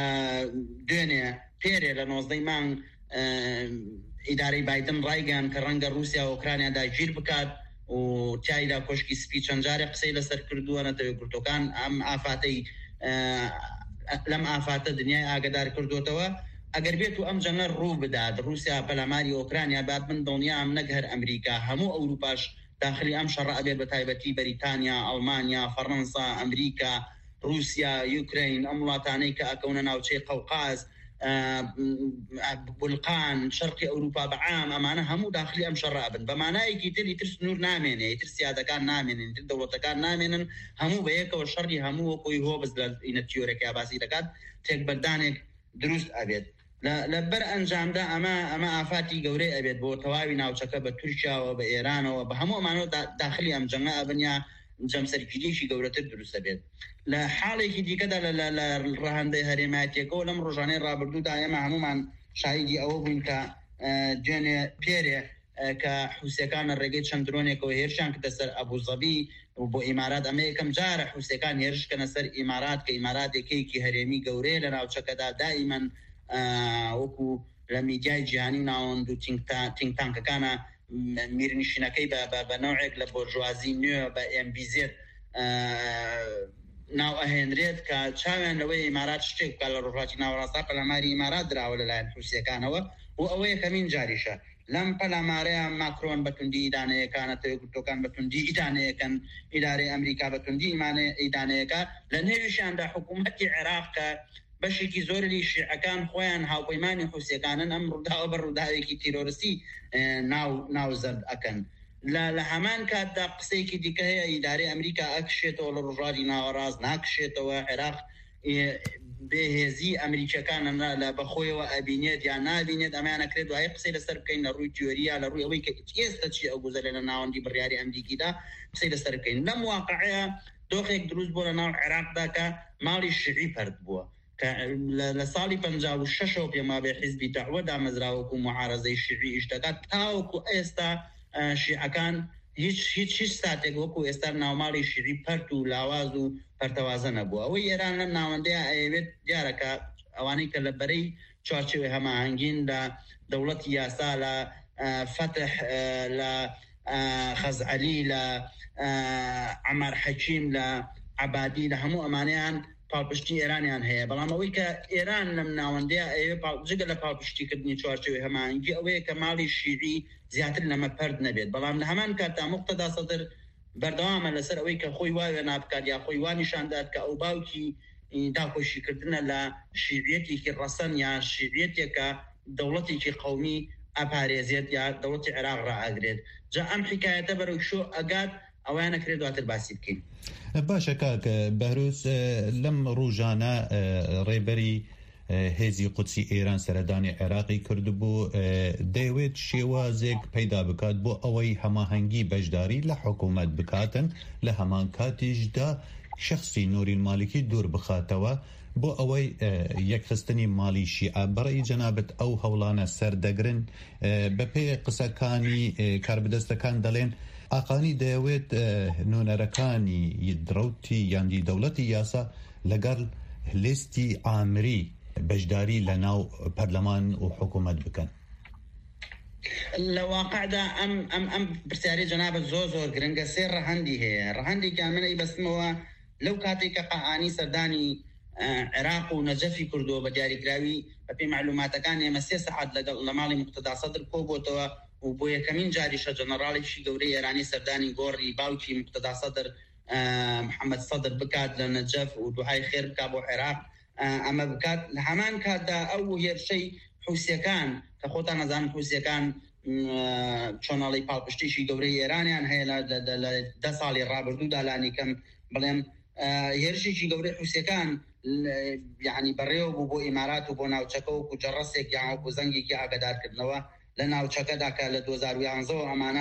دوێنێ پێرێ لە نۆزدەی مانگ ئیدارەی بایدن ڕایگەیان کە ڕەنگە رووسیا و ئوکرانیا داگیر بکات و تایدا کۆشکی سپی چەند جارێ قسەی لەسەر کردووە نەتەوێت کورتەکان ئەم ئافاتەی لەم ئافاتە دنیای ئاگدار کردوتەوە. ئەگەر بێت و ئەم جەنگە ڕوو بدات رووسیا پەلاماری ئۆکرانیا بات من دڵنیام نەک هەر ئەمریکا هەموو ئەوروپاش داخلی ئەم شەڕە ئەبێت بە تایبەتی بەریتانیا، ئەڵمانیا، فەڕەنسا، ئەمریکا، رووسیا، یوکراین، ئەم وڵاتانەی کە ئەکەونە ناوچەی قەوقاز، بولقان، شەرقی ئەوروپا بەعام ئەمانە هەموو داخلی ئەم شەڕە ئەبن. بەمانایەکی تری تر سنوور نامێنێ، تر سیادەکان نامێنن، تر دەوڵەتەکان نامێنن، هەموو بەیەکەوە شەڕی هەموو وەکوی هۆبز لە ئینە تیۆرەکە باسی دەکات تێکبەردانێک دروست ئەبێت. لەبەر ئەنجامدا ئەمە ئەمە ئافاتی گەورەی ئەبێت بۆ تەواوی ناوچەکە بە تورکیاوە بە ئێرانەوە بە هەموو ئەمانەوە داخلی ئەم جەنگە ئەبنیا جەمسەرگیریشی گەورەتر دروست دەبێت. لە حاڵێکی دیکەدا لە ڕەهەندەی هەرێمایەتیەکەوە لەم ڕۆژانەی ڕابردوودا ئێمە هەمومان شاهیدی ئەوە بووین کە دوێنێ پێرێ کە حوسیەکانە ڕێگەی چەند درۆنێکەوە هێرشیان کردە سەر ئەبوزەبی و بۆ ئیمارات. ئەمە یەکەم جارە حوسیەکان هێرشکەنە سەر ئیمارات کە ئیمارات یەکەیەکی هەرێمی گەورەیە لە ناوچەکەدا. دائیمەن وەکو لە میدیای جیهانی ناوەند و تینگتانکەکانە میرنشینەکەی بە نەوعێک لە بۆرژوازی نوێ بە ئێم بی زێد ناو ئەهێنرێت کە چاویان لەوەی ئیمارات شتێک بکات لە ڕۆژهەڵاتی ناوەڕاستا پەلاماری ئیمارات دراوە لەلایەن حوسیەکانەوە و ئەوە یەکەمین جاریشە. لەم پەلامارەیە ماکرۆن بەتوندی ئیدانەیەکانە تەوێکوتۆکان بەتوندی ئیدانەیەکەن، ئیدارەی ئەمریکا بەتوندی ئیدانەیەکە. لە نێویشیاندا حکوومەتی عێراق کە بەشێکی زۆری شیعەکان خۆیان هاوپەیمانی حوسیەکانن ئەم ڕووداوە بە ڕووداوێکی تیرۆریستی ناوزەرد ئەکەن. لە هەمان کاتدا قسەیەکی دیکە هەیە ئیدارەی ئەمریکا ئەکشێتەوە لە ڕۆژهەڵاتی ناوەڕاست ناکشێتەوە، عێراق بێهێزی ئەمریکیەکانە لە بەخۆیەوە ئەبینێت یا نابینێت. ئەمانە کرێت دوای قسەی لەسەر بکەین لە ڕووی تیۆریا لە ڕووی ئەوەی کە ئێستا چی ئەوگوزەرێ لە ناوەندی بڕیاری ئەمریکیدا قسەی لەسەر بکەین. لەم واقعەیە دۆخێک دروست بووە لە ناو عێراقدا کە ماڵی شیعی پەرد بووە کە لە ساڵی پەنجاو و شەشەوە پێما بێ حیزبی دەعوە دامەزراوەکو معارەزەی شیعی ئیش دەکات تاوەکو ئێستا شیعەکان هیچ هیچ هیچ ساتێک وەکو ئێستا ناوماڵی شیعی پەرت و لاواز و پەرتەوازە نەبووە. ئەوەی ئێران لە ناوەندەیە ئەوێت دیارەکە ئەوانەی کە لە بەرەی چارچوی هەماهەنگین لە دەوڵەتی یاسا لە فتح لە خەزعەلی لە عەمار حەکیم لە عەبادی لە هەموو ئەمانەیان پاڵپشتی ئێرانیان هەیە بەڵام ئەوەی کە ئێران لەم ناوەندەیە جگە لە پاڵپشتیکردنی چوارچێوەی هەماهەنگی ئەوەیە کە ماڵی شیعی زیاتر لەمە پەرد نەبێت بەڵام لە هەمان کاتدا موقتەدا سەدر بەردەوامە لەسەر ئەوەی کە خۆی وایە نابکات یا خۆی وانیشاندات کە ئەو باوکی داخۆشیکردنە لە شیعیەتێکی ڕەسەن یا شیعیەتێکە دەوڵەتێکی قەومی ئەپارێزێت یا دەوڵەتی عێراق ڕائەگرێت جا ئەم حکایەتە بەرەو شۆ ئەگات ئەویان نەکرێت دواتر باسی بکەین. باشە کاکە بەهروس لەم ڕۆژانە ڕێبەری هێزی قودسی ئێران سەردانی عێراقی کردبوو دەیەوێت شێوازێک پەیدا بکات بۆ ئەوەی هەماهەنگی بەشداری لە حکوومەت بکاتن لە هەمان کاتیشدا شخصی نوورین مالکی دوور بخاتەوە بۆ ئەوەی یەکخستنی ماڵی شیعە بەڕێی جەنابەت ئەو هەوڵانە سەردەگرن بەپێ قسەکانی کاربدەستەکان دەڵێن ئاقانی دەیەوێت نوێنەرەکانی درەوتی یاندی دەوڵەتی یاسا لەگەڵ لێستی ئامری بەشداری لە ناو پەرلەمان و حکوومەت بکەن. لە واقعدا ئەم ئەم ئەم پرسیاری جەنابەت زۆر زۆر گرنگە سێ ڕەهەندی هەیە ڕەهەندێکیان منەی بەستمەوە لەو کاتێک کە قەعانی سەردانی عێراق و نەجەفی کردووە بە دیاریکراوی بەپێی معلوماتەکان ئێمە سێ سەعات لە ماڵی موقتەدا سەدر کۆبووتەوە و بۆ یەکەمین جاریشە جەنەڕاڵێکی گەورەی ئێرانی سەردانی گۆڕی باوکی موقتەدا سەدر محەممەد سەدر بکات لە نەجەف و دوعای خێر بکات بۆ عێراق ئەمە بکات لە هەمان کاتدا ئەو هێرشەی حوسیەکان کە خۆتان نەزانن حوسیەکان چۆنەڵی پاڵپشتیشی گەورەی ئێرانیان هەیە لە دە ساڵی ڕابردوودا لانیکەم بڵێم هێرشێکی گەورەی حوسیەکان یعنی بەڕێوە بوو بۆ ئیمارات و بۆ ناوچەکە و جەڕەسێک یان و زەنگێکی ئاگادارکردنەوە لە ناوچەکەدا کە لە دوو هەزار و یانزە ئەمانە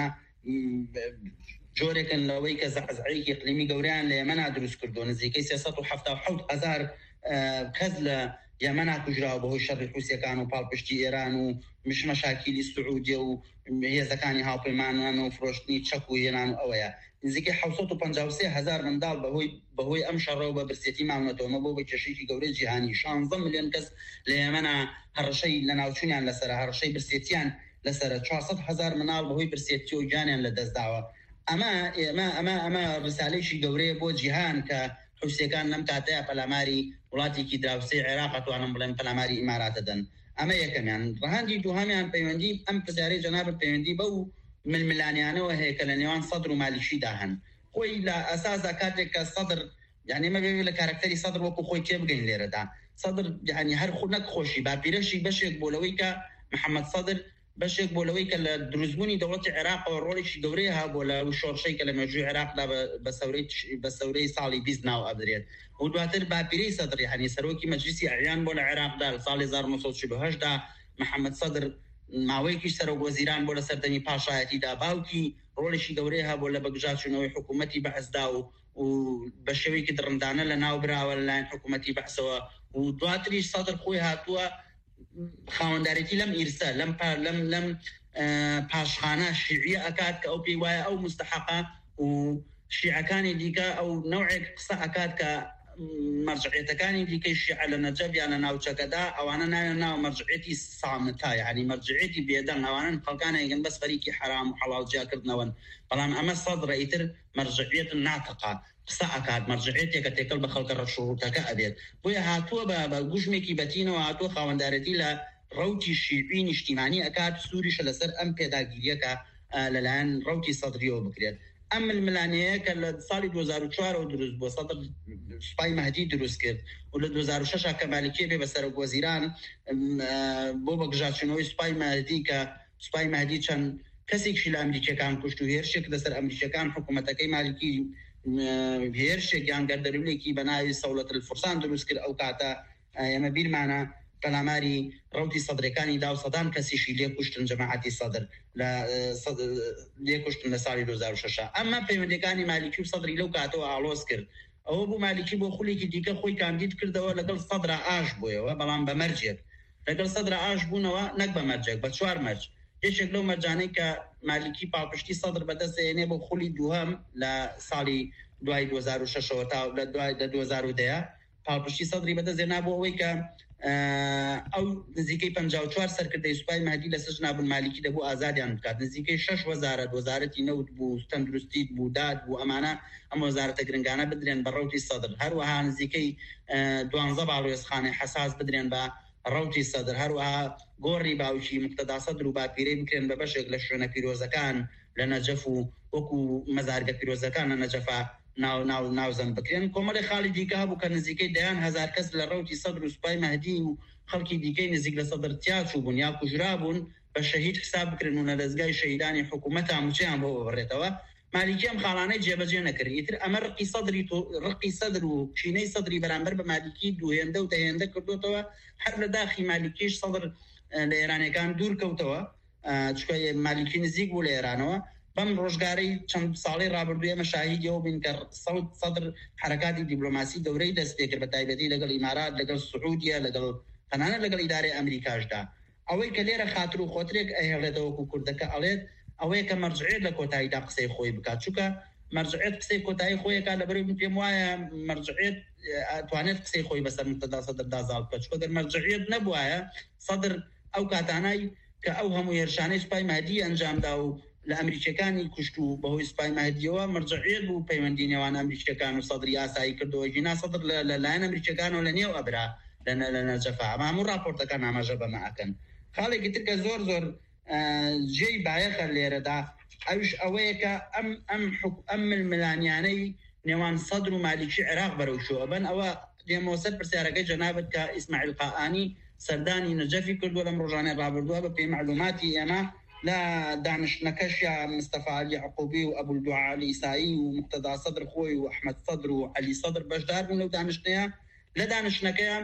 جۆرێکن لەوەی کە زەعزعەیەکی ئیقلیمی گەورەیان لە یەمەنا دروست کردو نزیکەی سێسەد و حەفتا و حەوت هەزار کەس لە یەمەنا کوژراوە بەهۆی شەڕی حوسیەکان و پاڵپشتی ئێران و مش مەشاکیلی سعودیە و هێزەکانی هاوپەیمانان و فرۆشتنی چەک و هێنان و ئەوەیە نزیکەی حەوت و پەنجا و سێ هەزار منداڵ بەهۆی بەهۆی ئەم شەڕەوە بە برسێتی ماونەتەوە بۆ بە کێشەیەکی گەورەی جیهانی شانزە ملیۆن کەس لە یەمەنا هەڕەشەی لە ناوچوونیان لەسەر هەڕەشەی برسێتیان لەسەر چوارسەد هەزار مناڵ بەهۆی برسێتی و گیانیان لە دەستداوە ئەمە ئێمە ئەمە ئەمە ڕسالەیەکی گەورەیە بۆ جیهان کە حوسیەکان لەم کاتەیە پەلاماری وڵاتێکی دراوسەی عێراق توانم بڵێن پەلاماری ئیماراتە دەن ئەمە یەکەمیان ڕەهەندی دووهەمیان پەیوەندی ئەم پرسیارەی جەنابەت پەیوەندی بەو ململانیانەوە هەیە کە لە نێوان سەدر و مالیشیدا هەن خۆی لە ئەساسا کاتێک کە سەدر یعنی مە بێ لە کارکتەری سەدر وەکو خۆی کێ بگەین لێرەدا سەدر یعنی هەر خۆ نەخۆشی باپیرەشی بەشێک بۆ لەوەی کە محەممەد سەدر بەشێک بۆ لەوەی کە لە دروستبوونی دەوڵەتی عێراقەوە ڕۆڵێکی گەورەی ها بۆ لە شۆڕشەی کە لە مێژووی عێراقدا بە سەورەی ساڵی بیست ناو ئەبدرێت و دواتر باپیرەی سەدر یعنی سەرۆکی مەجلیسی ئەعیان بۆ لە عێراقدا لە ساڵی هەزار و نۆ سەد و چل و هەشت دا محەممەد سەدر ماوەیەکی سەرۆک وەزیران بۆ لە سەردەمی پاشایەتیدا باوکی ڕۆڵێکی گەورەی ها بۆ لە بەگژاچوونەوەی حکوومەتی بەعزدا و و بە شێوەیەکی دڕندانە لە ناو براوە لەلایەن حکوومەتی بەعسەوە و دواتریش سەدر خۆی هاتووە خاوەندارێتی لەم ئیرسە لەم لەم لەم پاشخانە شیعیە ئەکات کە ئەو پێی وایە ئەو مستحقە و شیعەکانی دیکە ئەو نەوعێک قسە ئەکات کە مەرجعیەتەکانی دیکەی شیعە لە نەجەف یان لە ناوچەکەدا ئەوانە ناوێن ناو مەرجعیەتی سامتا یعنی مەرجعیەتی بێدەنگ ئەوانن خەڵکانێکن بەس خەریکی حرام و حەڵال جیاکردنەوەن بەڵام ئەمە سەدر ئیتر مەرجعیەت ناتەقا قسە ئەکات مەرجعیەتێکە تێکەڵ بە خەڵکە ڕەشوڕوتەکە ئەبێت بۆیە هاتووە بە گوژمێکی بەتینەوە هاتووە خاوەندارەتی لە ڕوتی شیعی نیشتیمانی ئەکات سووریشە لەسەر ئەم پێداگیریەکە لەلایەن ڕوتی سەدریەوە بکرێت ئەم ململانەیە کە لە ساڵی دوو هەزار و چوار دروست بۆ سەدر سوپای مەهدی دروست کرد و لە دوو هەزار و شەش کە مالیکێ بێ بە سەرۆک وەزیران بۆ بەگژاچوونەوەی سوپای مەهدی کە سوپای مەهدی چەند کەسێکشی لە ئەمریکیەکان کوشت و هێرشێک لەسەر ئەمریکیەکان حکوومەتەکەی مالیکی هێرشێکیان گەردەلوولێکی بە ناوی سەولەت الفورسان دروست کرد ئەو کاتە ئێمە بیرمانە پەلاماری ڕوتی سەدرەکانی دا و سەدان کەسیشی لێ کوشتن جەماعەتی سەدر لە لێ کوشتن لە ساڵی دوو هەزار و شەش ئەمە پەیوەندەکانی مالیکی و سەدری لەو کاتەوە ئاڵۆز کرد ئەوە بوو مالیکی بۆ خولێکی دیکە خۆی کاندید کردەوە لەگەڵ سەدرا ئاش بوویەوە بەڵام بە مەرجێک لەگەڵ سەدرا ئاش بوونەوە نەک بە مەرجێک بە چوار مەرج یەکێک لەو مەرجانەی کە مالیکی پاڵپشتی سەدر بەدەستێنێ بۆ خولی دووهەم لە ساڵی دوای دوو هەزار و شەشەوە تا لە دوای دوو هەزار و دە پاڵپشتی سەدری بەدەستێنا بۆ ئەوەی کە ئەو نزیکەی پەنجا و چوار سەرکردەی سوپای مەهدی لەسەر جناب المالیکی دەبوو ئازادیان بکات نزیکەی شەش وەزارەت وەزارەتی نەوت بوو تەندروستیت بوو داد بوو ئەمانە ئەم وەزارەتە گرنگانە بدرێن بە ڕەوتی سەدر هەروەها نزیکەی دوانزە باڵێزخانەی حەساس بدرێن بە ڕەوتی سەدر هەروەها گۆڕی باوکی مقتەدا سەدر و باپیرەی بکرێن بە بەشێک لە شوێنە پیرۆزەکان لە نەجەف و وەکو مەزارگە پیرۆزەکان لە نەجەفا ناو ناو ناوزەن بکرێن کۆمەڵی خاڵی دیکە هەبوو کە نزیکەی دەیان هەزار کەس لە ڕەوتی سەدر و سوپای مەهدی و خەڵکی دیکەی نزیک لە سەدر تیاچوو بوون یا کوژرا بوون بە شەهید حساب بکرێن و لە دەستگای شەهیدانی حکوومەت هەمووچیان بۆ ببڕێتەوە مالیکی ئەم خاڵانەی جێبەجێ نەکرد ئیتر ئەمە ڕقی سەدری ڕقی سەدر و کینەی سەدری بەرامبەر بە مالیکی دووهێندە و دەهێندە کردوتەوە هەر لە داخی مالیکیش سەدر لە ئێرانەکان دوور کەوتەوە چکە مالیکی نزیک بوو لە ئێرانەوە بەم ڕۆژگارەی چەند ساڵی ڕابردووی ئێمە شاهیدیەوە بین کە سەدر حرەکاتی دیپلۆماسی دەورەی دەست پێ کرد بە تایبەتی لەگەڵ ئیمارات لەگەڵ سعودیە لەگەڵ تەنانەت لەگەڵ ئیدارەی ئەمریکاشدا ئەوەی کە لێرە خاتر و خۆترێک ئەهێڵێتەوەکو کوردەکە ئەڵێت ئەوەیە کە مەرجعێت لە کۆتاییدا قسەی خۆی بکات چونکە مەرجعێت قسەی کۆتایی خۆیەکە لەبەرەوەی من پێم وایە مەرجعێت ئەتوانێت قسەی خۆی بەسەر مقتەدا سەدر دازاڵ بکات چونکە گەر مەرجعێت نەبوایە سەدر ئەو کاتانای کە ئەو هەموو هێرشانەی سوپای مەهدی ئەنجامدا و لە ئەمریکەکانی کوشت و بەهۆی سوپای مەهدیەوە مەرجعێت بوو پەیوەندی نێوان ئەمریکەکان و سەدری ئاسایی کردەوە ژینا سەدر لەلایەن ئەمریکەکان و لە نێو ئەبرا لە نەجەفا ئەمە هەموو راپۆرتەکان ئاماژە بەمە ئەکەن خاڵێکی تر کە زۆر زۆر جێی بایەخە لێرەدا ئەوش ئەوەیە کە ئەم ئەم ئەم ململانیانەی نێوان سەدر و مالیکی عێراق بەرەو شووە بن ئەوە دێمەوە سەر پرسیارەکەی جەنابەت کە ئیسماعیل قائانی سەردانی نەجەفی کردووە لەم ڕۆژانەی ڕابردووە بە پێی معلوماتی ئێمە لا دانشنەکەشیا مستەفا علی عقوبی و ئەبول دوعا علی ئیسایی و مقتەدا سەدر خۆی و ئەحمەد سەدر و علی سەدر بەشدار بوون لەو دانشنەیە لە دانشنەکەیە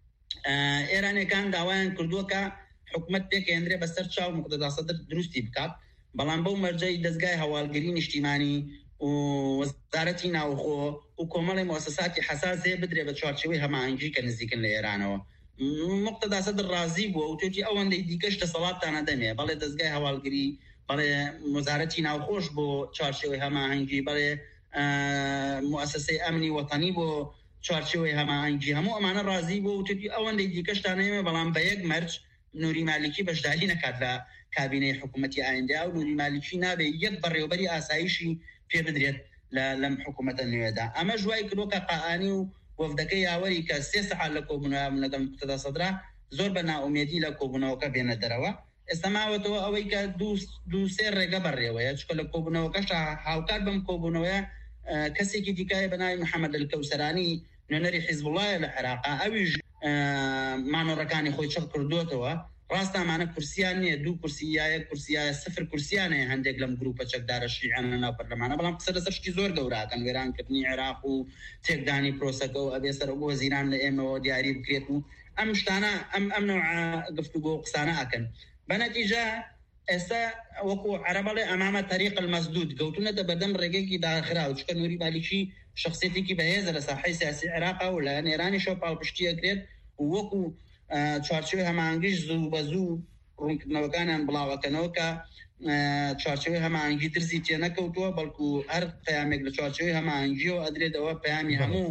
ئێرانەکان داوایان کردووە کە حکومت پێکەهێنرێ بەسەر چاو مقتەدا سەدر دروستی بکات بەڵام بەو مەرجەی دەستگای هەواڵگری نیشتیمانی و وەزارەتی ناوخۆ و کۆمەڵی مؤسساتی حەساس هەیە بدرێ بە چوارچێوەی هەماهەنگی کە نزیکن لە ئێرانەوە مقتەدا سەدر ڕازی بووە و توێتی ئەوەندەی دیکەش دەسەڵاتتانە دەمێ بەڵێ دەستگای هەواڵگری بەڵێ وەزارەتی ناوخۆش بۆ چوارچێوەی هەماهەنگی بەڵێ مؤسسەی ئەمنی وەتانی بۆ چوارچێوەی هەماهەنگی هەموو ئەمانە ڕازی بووە و توێتی ئەوەندەی دیکەشتان هەیە بەڵام بە یەک مەرج نوری مالیکی بەشداری نەکات لە کابینەی حکوومەتی ئایندە و نوری مالیکی نابێ یەک بەڕێوەبەری ئاسایشی پێ بدرێت لەم حکوومەتە نوێدا ئەمە ژوای کردوکە قائانی و وەفدەکەی یاوەری کە سێ سەعات لە کۆبوونەوە لەگەڵ مقتەدا سەدرا زۆر بە ناومێدی لە کۆبوونەوەکە بێنە دەرەوە ئێستا ماوەتەوە ئەوەی کە دوو سێ ڕێگە بەڕێوەیە چکە لە کۆبوونەوەکەش هاوکات بەم کۆبوونەوەیە کەسێکی دیکایە بە ناوی محەممەد الکەوسەرانی نوێنەری حیزب الله لە عێراقا ئەویش مانۆڕەکانی خۆی چەق کردوتەوە ڕاست ئەمانە کورسیان نییە دوو کورسیایە کورسیایە سفر کورسیانەیە هەندێک لەم گروپە چەکدارە شیعانە ناو پەرلەمانە بەڵام قسە لەسەر شتی زۆر گەوراکەن وێرانکردنی عێراق و تێکدانی پرۆسەکە و ئەبێ سەر بۆ وەزیران لە ئێمەوە دیاری بکرێت و ئەم شتانە ئەم ئەم نوع گفتوگۆ و قسانە ئەکەن بەنەتیجە ئێستا وەکو عەرەبەڵێ ئەمامە طەریق المەسدود گەوتونەتە بەردەم ڕێگەیەکی داخراوە چکە نوری مالیکی شخصیەتێکی بەهێزە لە ساحەی سیاسی عێراقا و لە ئێرانی شەو پاڵپشتی ئەکرێت و وەکو چوارچێوەی هەماهەنگیش زوو بە زوو ڕوونکردنەوەکانیان بڵاوەکەنەوە کە چوارچێوەی هەماهەنگی درزی تێ نەکەوتووە بەڵکو هەر پەیامێک لە چوارچێوەی هەماهەنگیەوە ئەدرێتەوە پەیامی هەموو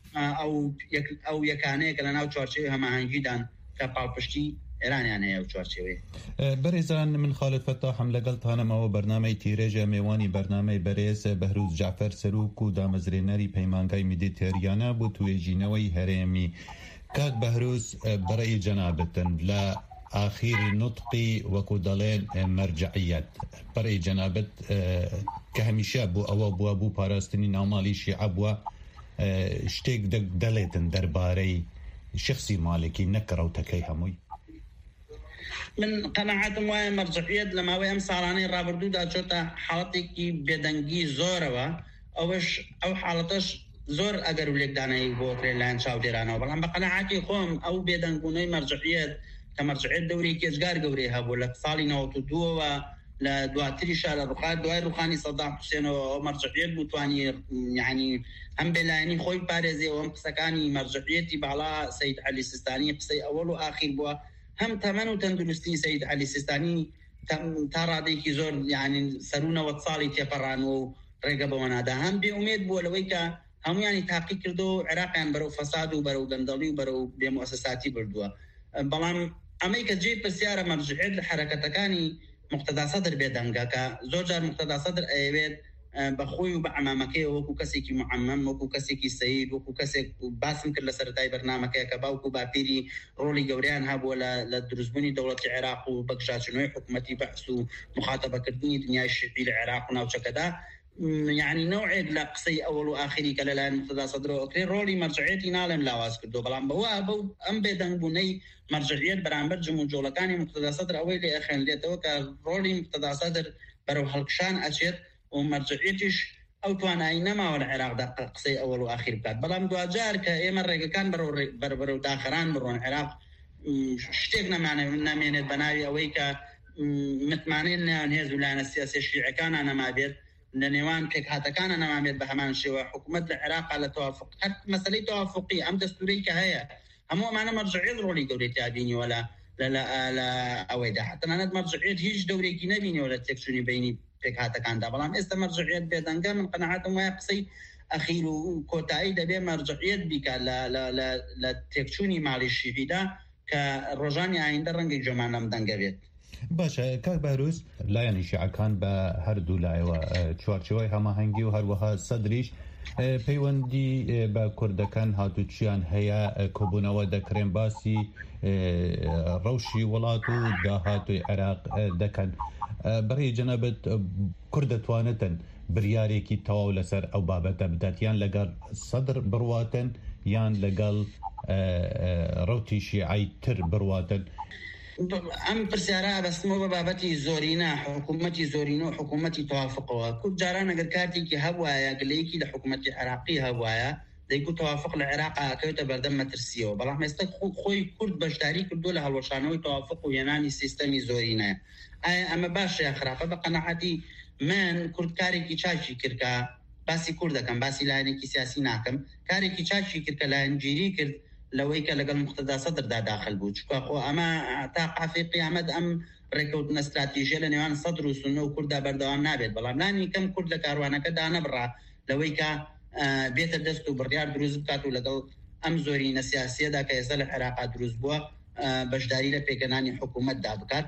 ئەو یەکانەیە کە لە ناو چوارچێوەی هەماهەنگیدان کە پاڵپشتی ئێرانیان هەیە و چوارچێوەی بەڕێزان من خالد فەتاحم لەگەڵ تانەمەوە بەرنامەی تیرێژە میێوانی بەرنامەی بەرێز بەهروز جعفەر سەروک و دامەزرێنەری پەیمانگای میدیتێریانە بۆ توێژینەوەی هەرێمی کاک بەهروز بەڕێی جەنابەتن لە ئاخیری نوتقی وەکو دەڵێن مەرجعیەت بەڕێی جەنابەت کە هەمیشە بۆ ئەوە بووە بوو پاراستنی ناوماڵی شیعە بووە شتێک دەڵێتن دەربارەی شخصی مالکی نەکڕەوتەکەی هەمووی من قەناعەتم وایە مەرجعیەت لە ماوەی ئەم ساڵانەی ڕابردوودا چۆتە حاڵەتێکی بێدەنگی زۆرەوە ئەوەش ئەو حاڵەتەش زۆر ئەگەر و لێکدانەی بۆ کرێ لایەن چاودێرانەوە بەڵام بە قەناعەتی خۆم ئەو بێدەنگبوونەی مەرجعیەت کە مەرجعیەت دەوری کێشگار گەورەی هەبوو لە ساڵی نەوەت و دووەوە لە دواتریشا لە ڕوخات دوای ڕوخانی سەدام حوسێنەوە مەرجعیەت بتوانی یعنی ئەم بێلایەنی خۆی پارێزیەوە ئەم قسەکانی مەرجعیەتی باڵا سەید عەلی سیستانی قسەی ئەوەڵ و ئاخیر بووە هەم تەمەن و تەندروستی سەید عەلی سیستانی تا ڕادێکی زۆر یعنی سەرونەوە ساڵی تێپەڕانەوە و ڕێگە بەوە نادا هەم بێ ئومێد بووە لەوەی کە هەمویانی تاقی کردو عێراقیان بەرەو فەساد و بەرەو گەندەڵی و بەرەو بێمؤسساتی بردووە. بەڵام ئەمەی کە جێ پرسیارە مەرجعیت لە حرەکەتەکانی مقتدا سەدر بێدەنگە کە زۆر جار مقتدا سەدر ئەیەوێت بەخۆی و بە عەمامەکەی وەکو کەسێکی معەمەم وەکو کەسێکی سەید وەکو کەسێک باسم کرد لە سەرەتای بەرنامەکەی کە باوکو باپیری ڕۆڵی گەوریان هەبووە لە دروستبوونی دەوڵەتی عێراق و بەگژاچنەوەی حکوومەتی بەعس و مخاتەبەکردنی دنیای شیعی لە عێراق و ناوچەکەدا. يعني نوعێک لە قسەی ئەوەڵ و ئاخری کە لەلایەن مقتدا سەدرەوە کرێ ڕۆڵی مەرجعیەتی ناڵێم لاواز کردو، بەڵام بەوە بەو ئەم بێدەنگبوونەی مەرجعیەت بەرامبەر جموجۆڵەکانی مقتدا سەدر ئەوەی لێ ئەخێنرێتەوە کە ڕۆڵی مقتدا سەدر بەرەو هەڵکشان ئەچێت و مەرجعیەتیش ئەو توانایی نەماوە لە عێراقدا قسەی ئەوەڵ و ئاخر بکات. بەڵام دوجار کە ئێمە ڕێگەکان بەرەو داخەران بڕۆن عێراق شتێک نامێنێت بە ناوی ئەوەی کە متمانەی نێوان هێز و لایەنە سیاسی شیعەکانە نەمابێت لە نێوان پێکهاتەکانە نەمامێت بە هەمان شێوە حکوومەت لە عێراقا لە توافق هەر مەسەلەی توافقی ئەم دەستوورەی کە هەیە هەموو ئەمانە مەرجعیەت ڕۆڵی گەورەی تیابینیوە لە لە ئەوەیدا حتەنانەت مەرجعیەت هیچ دەورێکی نەبینیوە لە تێکچوونی بینی پێکهاتەکاندا. بەڵام ئێستا مەرجعیەت بێدەنگە من قەناعەتم وایە قسەی ئەخیر و کۆتایی دەبێ مەرجعیەت بیکات لە تێکچوونی ماڵی شیعیدا کە ڕۆژانی ئایندە ڕەنگەی جۆمان لەم دەنگە بێت. باشە کاک باروس لایەنی شیعەکان بە هەردوو لایەوە چوارچێوەی هەماهەنگی و هەروەها سەدریش پەیوەندی بە کوردەکان هاتوچیان هەیە کۆبوونەوە دەکرێن باسی ڕەوشی وڵات و داهاتوی عێراق دەکەن. بەڕێی جەنابەت کورد دەتوانێتن بریارێکی تەواو لەسەر ئەو بابەتە بدات یان لەگەڵ سەدر بڕواتن یان لەگەڵ ڕەوتی شیعی تر بڕواتن؟ ئەم پرسیارە بەستمەوە بە بابەتی زۆرینە حکوومەتی زۆرینە و حکوومەتی توافقەوە کورد جاران ئەگەر کارتێکی هەبوایە گلەیەکی لە حکوومەتی عێراقی هەبوایە دەیگوت توافق لە عێراق ئاکەوێتە بەردەم مەترسیەوە. بەڵام ئێستا خۆی کورد بەشداری کردو لە هەڵوەشانەوەی توافق و هێنانی سیستەمی زۆرینەیە. ئایا ئەمە باشە یا خراپە؟ بە قەناعەتی من کورد کارێکی چاچی کردکە باسی کورد دەکەم باسی لایەنێکی سیاسی ناکەم کارێکی چاچی کرد کە لایەنگیری کرد لەوەی کە لەگەڵ مقتدا سەدردا داخل بوو چکە خۆ ئەمە تا قافی قیامەت ئەم ڕێکەوتنە استراتیژیە لە نێوان سەدر و سونە و کووردا بەردەوام نابێت. بەڵام لانی کەم کورد لە کاروانەکەدا نەبڕا لەوەی کە بێتە دەست و بڕیار دروست بکات و لەگەڵ ئەم زۆرینە سیاسیەدا کە ئێستا لە عێراقا دروست بووە بەشداری لە پێکەنانی حکوومەتدا بکات.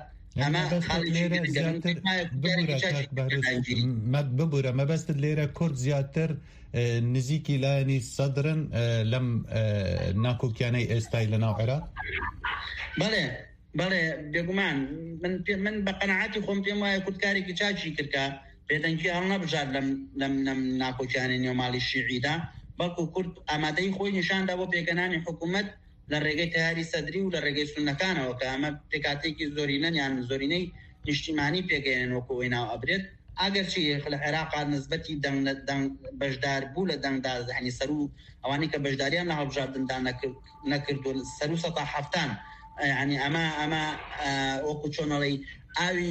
ببوورە مەبەستت لێرە کورد زیاتر نزیکی لایەنی سەدرن لەم ناکۆکیانەی ئێستای لە ناو عێراق؟ بەڵێ بەڵێ بێگومان من بە قەناعەتی خۆم پێم وایە کورد کارێکی چاچی کردکە بێدەنگی هەڵ نەبژار لەم ناکۆکیانەی نێوماڵی شیعیدا بەڵکو کورد ئامادەی خۆی نیشاندا بۆ پێکەنانی حکوومەت لە ڕێگەی تیاری سەدری و لە ڕێگەی سونەکانەوە کە ئەمە پێکاتێکی زۆرینەن یان زۆرینەی نیشتیمانی پێگەێنن وەکو ئەوەی ناو ئەبرێت ئاگەرچی لە عێراقا نسبەتی بەشدار بوو لە دەنگدا یعنی سەر و ئەوانەی کە بەشداریان لە هەڵبژاردندا نەکردو سەر و سەتا هەفتان یعنی ئەمە ئەمە وەکو چۆنەڵی ئاوی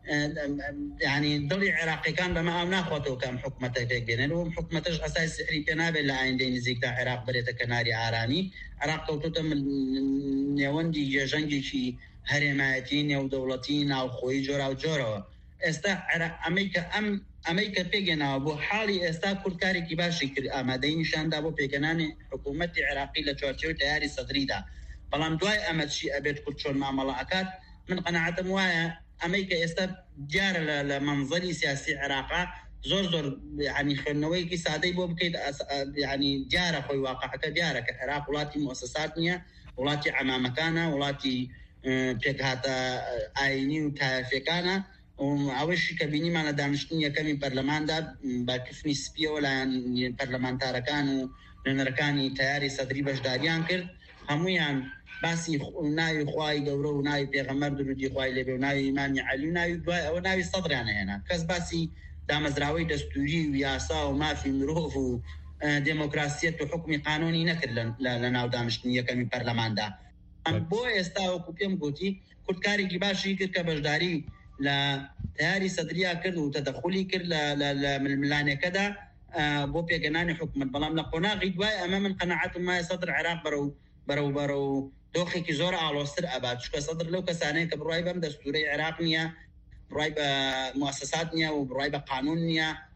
يعني دڵی عێراقیەکان بەمە ئاو ناخواتەوە کەم حکوومەتە پێکبێنن و حکوومەتەش ئەسای سحری پێ نابێت لە ئایندەی نزیکدا عێراق بێتە کەناری ئارانی. عێراق کەوتوتە نێوەندی ێژەنگێکی هەرێمایەتی نێودەوڵەتی ناوخۆیی جۆرا و جۆرەوە. ئێستا ئەمریکا ئەم ئەمریکا پێگەناوە بۆ حاڵی ئێستا کورتکارێکی باشی کرد ئامادەی نیشاندا بۆ پێکەنانی حکوومەتی عێراقی لە چوارچێوەی تیاری سەدریدا. بەڵام دوای ئەمە چی ئەبێت کورد چۆن مامەڵە ئەکات من قەناعەتم وایە ئەمریکا ئێستا دیارە لە منزەری سیاسی عێراقا زۆر زۆر ینی خوێندنەوەیکی سادەی بۆ بکەیت ینی دیارە خۆی واقعەکە دیارە کە عێراق وڵاتی مؤسسات نییە وڵاتی عەمامەکانە وڵاتی پێکهاتە ئاینی و تایەفیەکانە ئەوەشی کە بینیمان لە دانیشتنی یەکەمی پەرلەماندا بە کفنی سپیەوە لایەن پەرلەمانتارەکان و نوێنەرەکانی تیاری سەدری بەشداریان کرد هەمویان باسی ناوی خوای گەورە و ناوی پێغەمبەر درودی خوای لێبێ و ناوی ئیمامی عەلی و ناوی دوای ئەوە ناوی سەدریان هێنا. کەس باسی دامەزراوەی دەستوری و یاسا و مافی مرۆڤ و دموکراسیەت و حکمی قانونی نەکرد لە ناو دانیشتنی یەکەمی پەرلەماندا. بۆ ئێستا وەکو پێم گوتی کورتکارێکی باشی کرد کە بەشداری لە تیاری سەدریا کرد و تەدەخولی کرد لە ململانێکەدا بۆ پێگەنانی حکومت. بەڵام لە قۆناغی دوای ئەمە من قەناعەتم وایە سەدر عێراق بەرەو بەرەو بەرەو دۆخێکی زۆر ئاڵۆستر ئەبات چکە سەدر لەو کەسانەیە کە بڕای بەم دەستوورەی عێراق نییە بڕای بە موسسات نییە و بڕای بە قانون نییە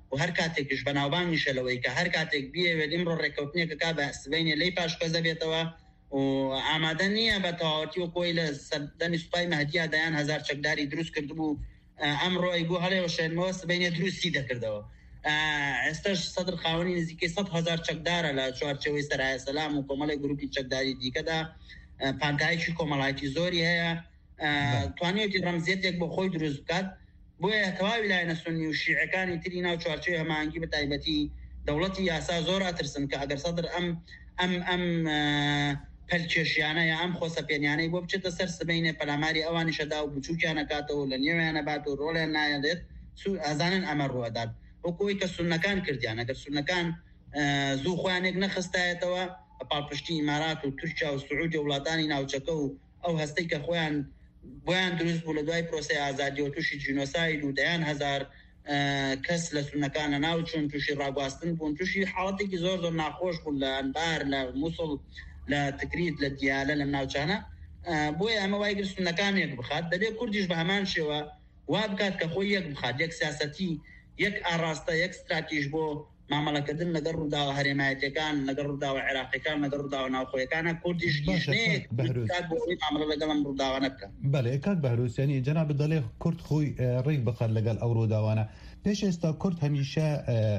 و هەر کاتێکش بەناوبانگیشە لەوەی کە هەر کاتێک بیەوێت ئیمڕۆ ڕێککەوتنێکە کا بە سبەینێ لی پاشکۆزە بێتەوە و ئامادە نییە بە تەواوەتی و کۆی لە سەردەمی سوپای مەهدیە دەیان هەزار چەکداری دروست کردبوو ئەمڕۆ ئەیگو هەڵێەوە شێنمەوە سبەینێ دروستی دەکردەوە ئێستاش سەدر خاوەنی نزیکەی سەد هەزار چەکدارە لە چوارچەوەی سەرایە سەلام و کۆمەڵی گروپی چەکداری دیکەدا پانتایکی کۆمەڵایەتی زۆری هەیە توانێتی ڕەمزیەتێک بۆ خۆی دروست بکات بۆیە تەواوی لایەنە سونی و شیعەکانی تری ناو چوارچەوەی هەماهەنگی بە تایبەتی دەوڵەتی یاسا زۆر ئەترسن کە ئەگەر سەدر ئەم ئەم ئەم پەلکێشیانە یا ئەم خۆسەپێنیانەی بۆ بچێتە سەر سبەینێ پەلاماری ئەوانیشەدا و بچووکیانەکاتەوە لە نێویانە بات و ڕۆڵیان نایەدێت ئازانن ئەمە ڕوەدات وەکەوەی کە سونەکان کردیان ئەگەر سونەکان زوو خۆیانێک نەخستایەتەوە پاڵپشتی ئیمارات و تورکیا و سعودی وڵاتانی ناوچەکە و ئەو هەستەی کە خۆیان بۆیان دروست بوو لە دوای پرۆسی ئازادی و تووشی جینۆساید و دەیان هەزار کەس لە سونەکانە ناو چون تووشی ڕاگواستن بوون تووشی حاڵەتێکی زۆر زۆر ناخۆش بوون لە ئەنبار لە مووسڵ لە تکریت لە دیالە لە ناوچانە بۆیە ئەمە وای گر سونەکان یەک بخات دەبێت کوردیش بە هەمان شێوە وا بکات کە خۆی یەک بخات یەک سیاسەتی یەک ئاڕاستە یەک ستراتیژ بۆ مامەڵەکردن لەگەڵ ڕووداوە هەرێمایەتەکان لەگەڵ ڕووداوە عێراقیەکان لەگەڵ ڕووداوە ناوخۆیەکانە کوردیش گیشتێک مامەڵە لەگەڵم ڕووداوانە بکەن. بەڵێ کاک بەهروسیانی جەناب دەڵێ کورد خۆی ڕێک بخات لەگەڵ ئەو ڕووداوانە پێش ئێستا کورد هەمیشە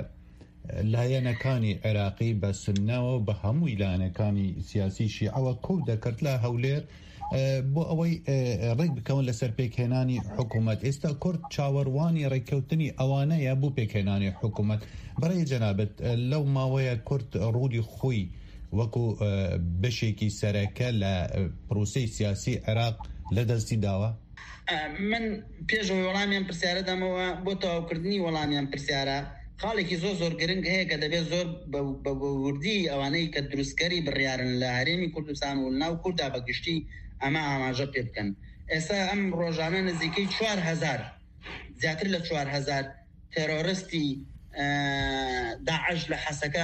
لایەنەکانی عێراقی بە سنەوە بە هەمووی لایەنەکانی سیاسی شیعەوە کۆ دەکرد لە هەولێر بۆ ئەوەی ڕێک بکەون لەسەر پێکهێنانی حکوومەت ئێستا کورد چاوەڕوانی ڕێککەوتنی ئەوانەیە بوو پێکهێنانی حکوومەت بەڕێی جەنابەت لەو ماوەیە کورد ڕوودی خۆی وەکو بەشێکی سەرەکە لە پرۆسەی سیاسی عێراق لە دەستی داوە من پێشەوەی وەڵامیان پرسیارە دەمەوە بۆ تەواوکردنی وەڵامیان پرسیارە خاڵێکی زۆر زۆر گرنگ هەیە کە دەبێت زۆر بە وردی ئەوانەی کە دروستکەری بڕیارن لە هەرێمی کوردستان و ناو کووردا بەگشتی ئەمە ئاماژە پێ بکەن ئێستا ئەم ڕۆژانە نزیکەی چوار هەزار زیاتر لە چوار هەزار تێرۆریستی داعش لە حەسەکە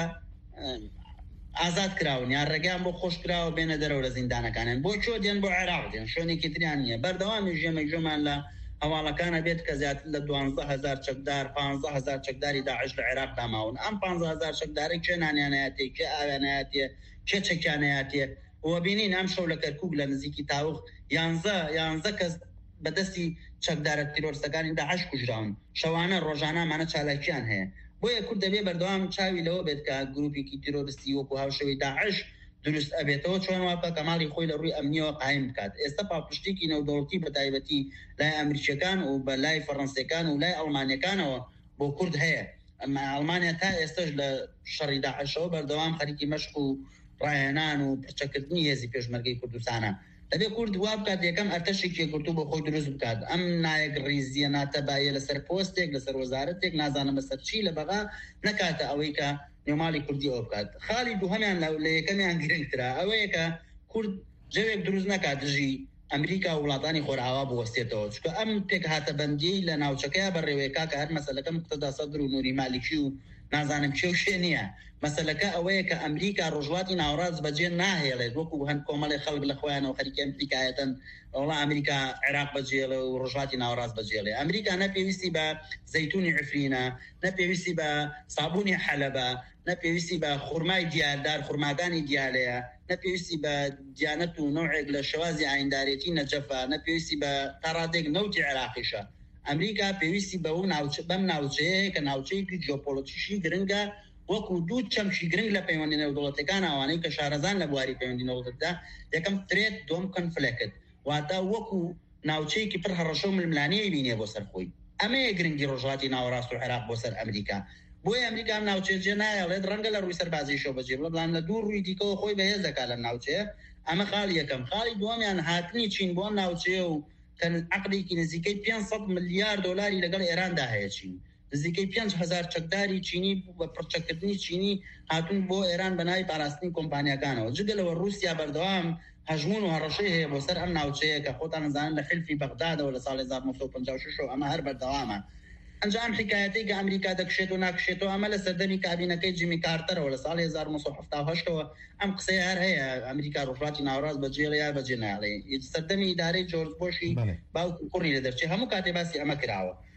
ئازاد کراون یان ڕێگەیان بۆ خۆش کراوە بێنە دەرەوە لە زیندانەکانیان بۆ چۆ دێن بۆ عێراق دێن شوێنێکی تریان نییە بەردەوامی ژێمەجۆمان لە هەواڵەکانە بێت کە زیاتر لە دوانزە هەزار چەکدار پانزە هەزار چەکداری داعش لە عێراق داماون ئەم پانزە هەزار چەکدارێک چێ نانیانەیەتی کێ ئاوێنایەتیە چێ چەکیانەیەتیە وە بینین ئەم شەو لە کەرکووک لە نزیکی تاوخ یانزە یانزە کەس بەدەستی چەکدارە تیرۆرسەکانی داعش کوژراون شەوانە ڕۆژانەمانە چالاکیان هەیە بۆیە کورد دەبێ بەردەوام چاوی لەوە بێت کە گروپێکی تیرۆریستی وەکو هاوشەوی داعش دروست ئەبێتەوە چۆن واپە کەماڵی خۆی لە ڕووی ئەمنیەوە قایم بکات ئێستا پاڵپشتێکی نەودەوڵەتی بە تایبەتی لای ئەمریکیەکان و بە لای فەڕەنسیەکان و لای ئەڵمانیەکانەوە بۆ کورد هەیە ئەمما ئەڵمانیا تا ئێستاش لە شەڕی داعشەوە بەردەوام خەریکی مەشق و ڕایەنان و پرچەکردنی هێزی پێشمەرگەی کوردستانە دەبێت کورد وا بکات یەکەم ئەرتەشێکی کورد بۆ خۆی دروست بکات ئەم نایەک ڕیزیە ناتەبایە لەسەر پۆستێک لەسەر وەزارەتێک نازانم بەسەر چی لە بەغا نەکاتە ئەوەی کە نێوماڵی کوردی ئەو بکات خاڵی دووهەمیان لە یەکەمیان گرنگترا ئەوەیە کە کورد جەوێک دروست نکات دژی ئەمریکا و وڵاتانی خۆرئاوا بوەستێتەوە چکە ئەم پێک هاتە بەندی لە ناوچەکەیە بەڕێوەیەکا کە هەر مەسەلەکە مقتەدا سەدر و نووری مالیکی و نازانم چێ و شێ نییە مەسەلەکە ئەوەیە کە ئەمریکا ڕۆژواتی ناوەڕاست بەجێ ناهێڵێت وەکو هەند کۆمەڵی خەڵک لە خۆیانەوە خەریکی ئەمریکایەتەن وڵا ئەمریکا عێراق بەجێڵێ و ڕۆژواتی ناوەڕاست بەجێڵێ ئەمریکا نەپێویستی بە زەیتونی عفرینە نەپێویستی بە سابوونی حەلەبە نەپێویستی بە خورمای دیاردار خورماکانی دیالەیە نەپێویستی بە دیانەت و نوعێک لە شێوازی ئایندارێتی نەجەفە نەپێویستی بە تاڕادێک نەوتی عێراقیشە ئەمریکا پێویستی بە بەم ناوچەیە کە ناوچەیەکی جیۆپۆلیتیشی گرنگە وەکو دوو چەمشی گرنگ لە پەیوەندی نێودوڵەتەکان ئەوانەی کە شارەزان لە بواری پەیوەندی نێودوڵەتدا یەکەم ترێت دوم کۆنفلێکت واتە وەکو ناوچەیەکی پڕ هەڕەشە و ململانەیە بینێ بۆ سەرخۆی ئەمەیە گرنگی ڕۆژهاتی ناوەڕاست و عێراق بۆ سەر ئەمریکا بۆی ئەمریکا ئەم ناوچەیە جێ نایەڵێت ڕەنگە لە ڕووی سەربازیشەوە بەجێ بڵێن لە دوو ڕووی دیکەوە خۆی بەهێز دەکات لەم ناوچەیە ئەمە خاڵی یەکەم خاڵی دووەمیان هاتنی چین بۆ ناوچەیە و کە عەقدێکی نزیکەی پێنج سەد ملیار دۆلاری لەگەڵ ئێراندا هەیە چین نزیکەی پێنج هەزار چەکداری چینی بە پڕچەکردنی چینی هاتون بۆ ئێران بە ناوی پاراستنی کۆمپانیەکانەوە جگەلەوە رووسیا بەردەوام هەژمون و هەڕەشەی هەیە بۆ سەر ئەم ناوچەیە کە خۆتان نەزانن لە حلفی بەغدادەوە لە ساڵی هەزار و نۆ سەد و پەنجا و شەش ئەمە هەر بەردەوامە ئەنجام حکایەتەی کە ئەمریکا دەکشێت و ناکشێتەوە ئەمە لە سەردەمی کابینەکەی جیمی کارتەرەوە لە ساڵی هەزار و نۆ سەد و هەفتاد و هەشتەوە ئەم قسەی هەر هەیە ئەمریکا ڕۆژهاتی ناوەڕاست بەجێڵێ یا بەجێ نایڵێ سەردەمی ئیدارەی جۆرج بۆشی باوکو کوڕی لە دەرچێ هەموو کاتێ باسی ئەمە کراوە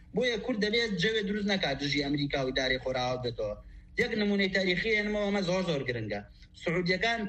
بۆیە کورد دەبێت جەوێ دروست نکات دژی ئەمریکا و داری خۆراوە بێتەوە. یەک نمونەی تاریخی هێنمەوە ئەمە زۆر زۆر گرنگە. سعودیەکان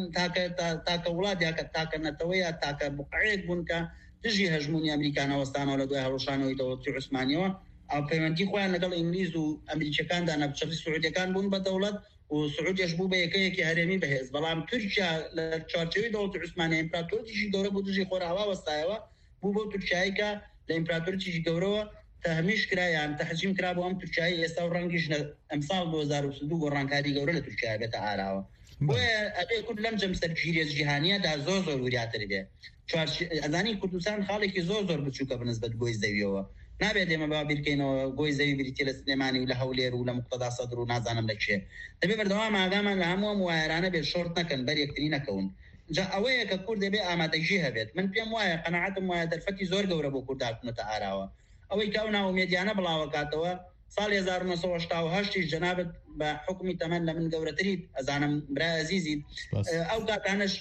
تاکە وڵات یاکە تاکە نەتەوەیە تاکە بقعەیەک بوون کە دژی هەژمونی ئەمریکانەوەستانەوە لە دوای هەڵۆشانەوەی دەوڵەتی عوسمانیەوە ئەو پەیوەندی خۆیان لەگەڵ ئینگلیز و ئەمریکیەکاندا نەبچەی سعودیەکان بوون بە دەوڵەت و سعودیش بوو بە یەکەیەکی هەرێمی بەهێز. بەڵام تورکیا لە چارچەوەی دەوڵەتی عوسمانی ئیمپراتۆریەتی گەورە بوو دژی خۆراوا وەستایەوە بوو بۆ تورکیایی کە لە ئیمپراتۆریەتی گەورەوە تەهمیش کرایان تەحجیم کرا بۆ ئەم تورکیایی ئێستا و ڕەنگیش ئەمساڵ دوو هەزار و دو گۆڕانکاری گەورە لە تورکیا بێتە ئاراوە. بۆیە ئەبێ کورد لەم جەمسەرگیریە جیهانیەدا زۆر زۆر وریاتر بێ. ئەزانی کوردستان خاڵێکی زۆر زۆر بچووکە بنسبەت گۆی زەویەوە. نابێت ئێمە با بیرکەینەوە گۆی زەوی بریتە لە سلێمانی و لە هەولێر و لە موقتەدا سەدر و نازانم لە کێ. دەبێت بەردەوام ئاگامان لە هەموو ئەم وایرانە بێت شۆرت نەکەن بەر یەکتری نەکەون. جا ئەوەیە کە کورد دەبێ ئامادەژی هەبێت. من پێم وایە قەنەعەتم وایە دەرفەتی زۆر گەورە بۆ کورد هاتوونەتە ئاراوە. ئەوەی کە ئەو ناومێدیانە بڵاوەکاتەوە ساڵی هەزار و نۆ سەد و هەشتا و هەشت جەنابەت بە حکمی تەمەن لە من گەورەتریت ئەزانم برای عەزیزیت ئەو کاتانش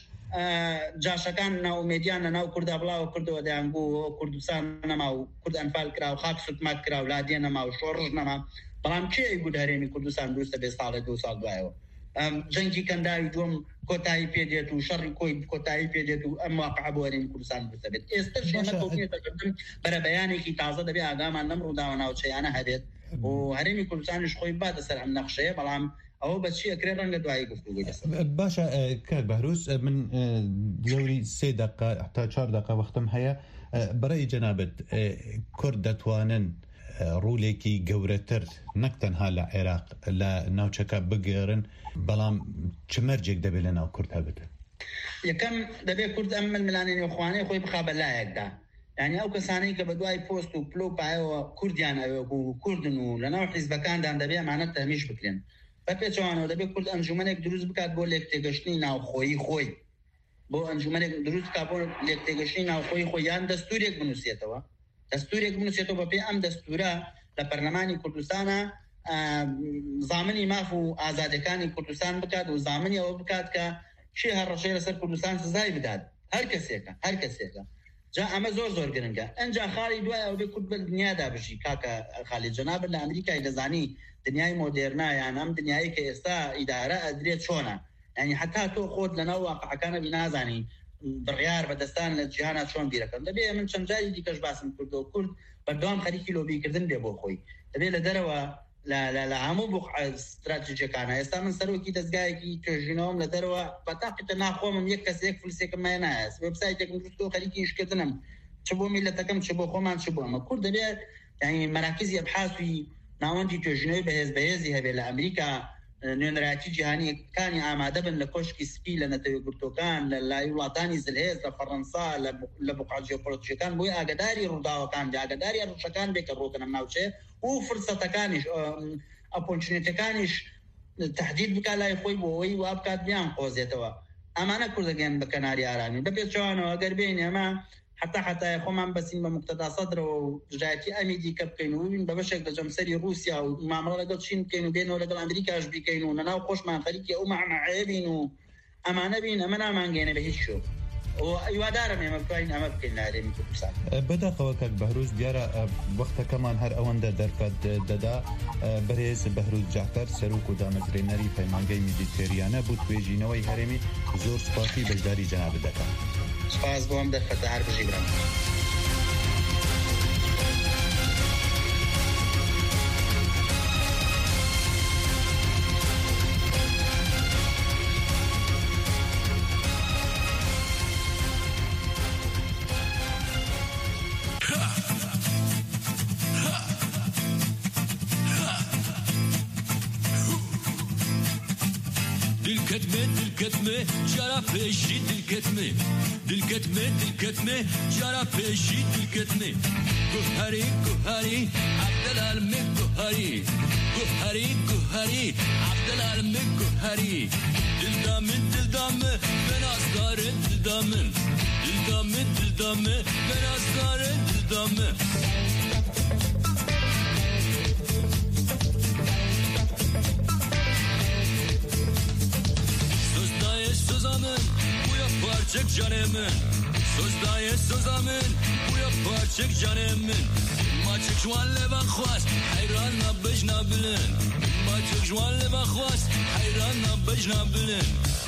جاشەکان ناومێدیان لە ناو کووردا بڵاوە کردەوە دەیان بوو کوردستان نەما و کورد ئەنفال کرا و خاک سوتمات کرا و لادیە نەما و شۆڕژ نەما. بەڵام کێ گوت هەرێمی کوردستان دروستە بێ ساڵێک دو ساڵ دوایەوە. جەنگی کەنداوی دووەم کۆتایی پێدێت و شەڕی کۆی کۆتایی پێدێت و ئەم واقعە بۆ هەرێمی کوردستان دروستە بێت. ئێستا شێنە کەوتنێتەکردن بەرە بەیانێکی تازە دەبێ ئاگامان لەم ڕووداوە ناوچەیانە هەبێت و هەرێمی کوردستانیش خۆی باتە سەر ئەم نەخشەیە. بەڵام ئەوە بەچی ئەکرێ ڕەنگە دوایی گفتوگۆی دەست. باشە کاک بەهروس من لەوری سێ دقیقە تا چوار دقیقە وەختم هەیە. بەڕێی جەنابەت کورد دەتوانن ڕوولێکی گەورەتر نەک تەنها لە عێراق لە ناوچەکە بگێڕن بەڵام چ مەرجێک دەبێت لە ناو کورد هەبێت؟ یەکەم دەبێت کورد ئەم ململانێنی خوانەی خۆی بخا بەلایەکدا. یعنی ئەو کەسانەی کە بە دوای پۆست و پلۆ پایەوە کوردیان ئەوێ و کوردن و لە ناو حیزبەکاندان دەبێ ئەمانە تەمیش بکرێن. بە پێچەوانەوە دەبێت کورد ئەنجومەنێک دروست بکات بۆ لێک تێگەشتنی ناوخۆیی خۆی بۆ ئەنجومەنێک دروست بکات بۆ لێک تێگەشتنی ناوخۆی خۆی یان دەستورێک بنووسێتەوە دەستورێک بنووسێتەوە بەپێ ئەم دەستورە لە پەرلەمانی کوردستانە زامنی ماف و ئازادەکانی کوردستان بکات و زامنی ئەوە بکات کە چی هەڕەشەی لەسەر کوردستان سزای بدات هەر کەسێکە هەر کەسێکە. جا ئەمە زۆر زۆر گرنگە. ئەنجا خاڵی دوای ئەو بێ کورد بە دنیادا بژی کاکە خاڵی جەنابەت لە ئەمریکای دەزانی دنیای مۆدێرنایان ئەم دنیایی کە ئێستا ئیدارە ئەدرێت چۆنە. یعنی حتا تۆ خۆت لەناو واقعەکانە بینازانی بڕیار بەدەستان لە جیهانە چۆن بیرەکەن. دەبێ من چەند جاری دیکەش باسم کردەوە کورد بەردەوام خەریکی لۆبیکردن بێ بۆ خۆی. دەبێت لە دەرەوە لە هەموو بوقعە استراتیژیەکانە ئێستا من سەرۆکی دەستگایەکی توێژینەوەم لە دەرەوە بەتاقیتە ناخۆمم یەک کەسێک فلسێکم مای نایەس وێبسایتێکم دروستکەوە خەریکی ئیشکردنم چ بۆ میلەتەکەم چ بۆ خۆمان چ بۆ ئەمە. کورد دەبێت یعنی مەراکزی ئەبحاثی ناوەندی توێژینەوەی بەهێز بەهێزی هەبێت لە ئەمریکا نوێنەرایەتی جیهانیەکانی ئامادە بن لە کۆشکی سپی لە نەتەوەی گورتۆکان لە لای وڵاتانی زلهێز لە فەڕەنسا لە بوقعە جیۆپۆلیتیکەکان بۆی ئاگاداری ڕووداوەکان ئاگاداری ڕوشەکان بێ کە ڕۆکەنە ناوچێ و فرسەتەکانیش ئەپۆنچنێتەکانیش تهدید بکات لای خۆی بۆەوەی وا بکات بیان قۆزێتەوە. ئەمانە کوردەگەن بە کەناری ئارامی بەپێچەوانەوە ئەگەر بێن ئێمە حتا حتای خۆمان بەسین بە مقتەدا سەدرەوە و ژایەتی ئەمی دیکە بکەین و ببین بە بەشێک لە جەمسەری رووسیا و مامەڵە لەگەڵ چین بکەین و بێنەوە لەگەڵ ئەمریکاش بیکەین و لەناو خۆشمان خەریکی ئەو مەعنەعەیە بین و ئەمانە بین ئەمە نامانگەێنە بە هیچ شۆ. هیوادارم ئێمە بتوانین ئەمە بکەین لە هەرێمی کوردستان. بەداخەوە کاک بەهروس دیارە وەختەکەمان هەر ئەوەندە دەرفەت دەدا. بەرهێز بەهروس جعفەر سەرۆک و دامەزرێنەری پەیمانگەی میدیتێریانە بوو توێژینەوەی هەرێمی زۆر سپاسی بەشداری جەنابەت دەکەم. سپاس بۆ ئەم دەرفەتە هەر بژی برام. Dilketme, dilketme, cara peşi dilketme. Dilketme, dilketme, cara peşi dilketme. Guhari, guhari, Abdülalmi guhari. Guhari, guhari, Abdülalmi guhari. Dildamın, dildamı, ben asgarın dildamın. Dildamın, dildamı, ben asgarın dildamı. Sözdaye sözamın, bu yapar çek canemin. سوزدای سوزا من بویا پاچک جانم من ماچک جوان لبا خواست حیران نبج نبلن ماچک جوان لبا خواست حیران نبج نبلن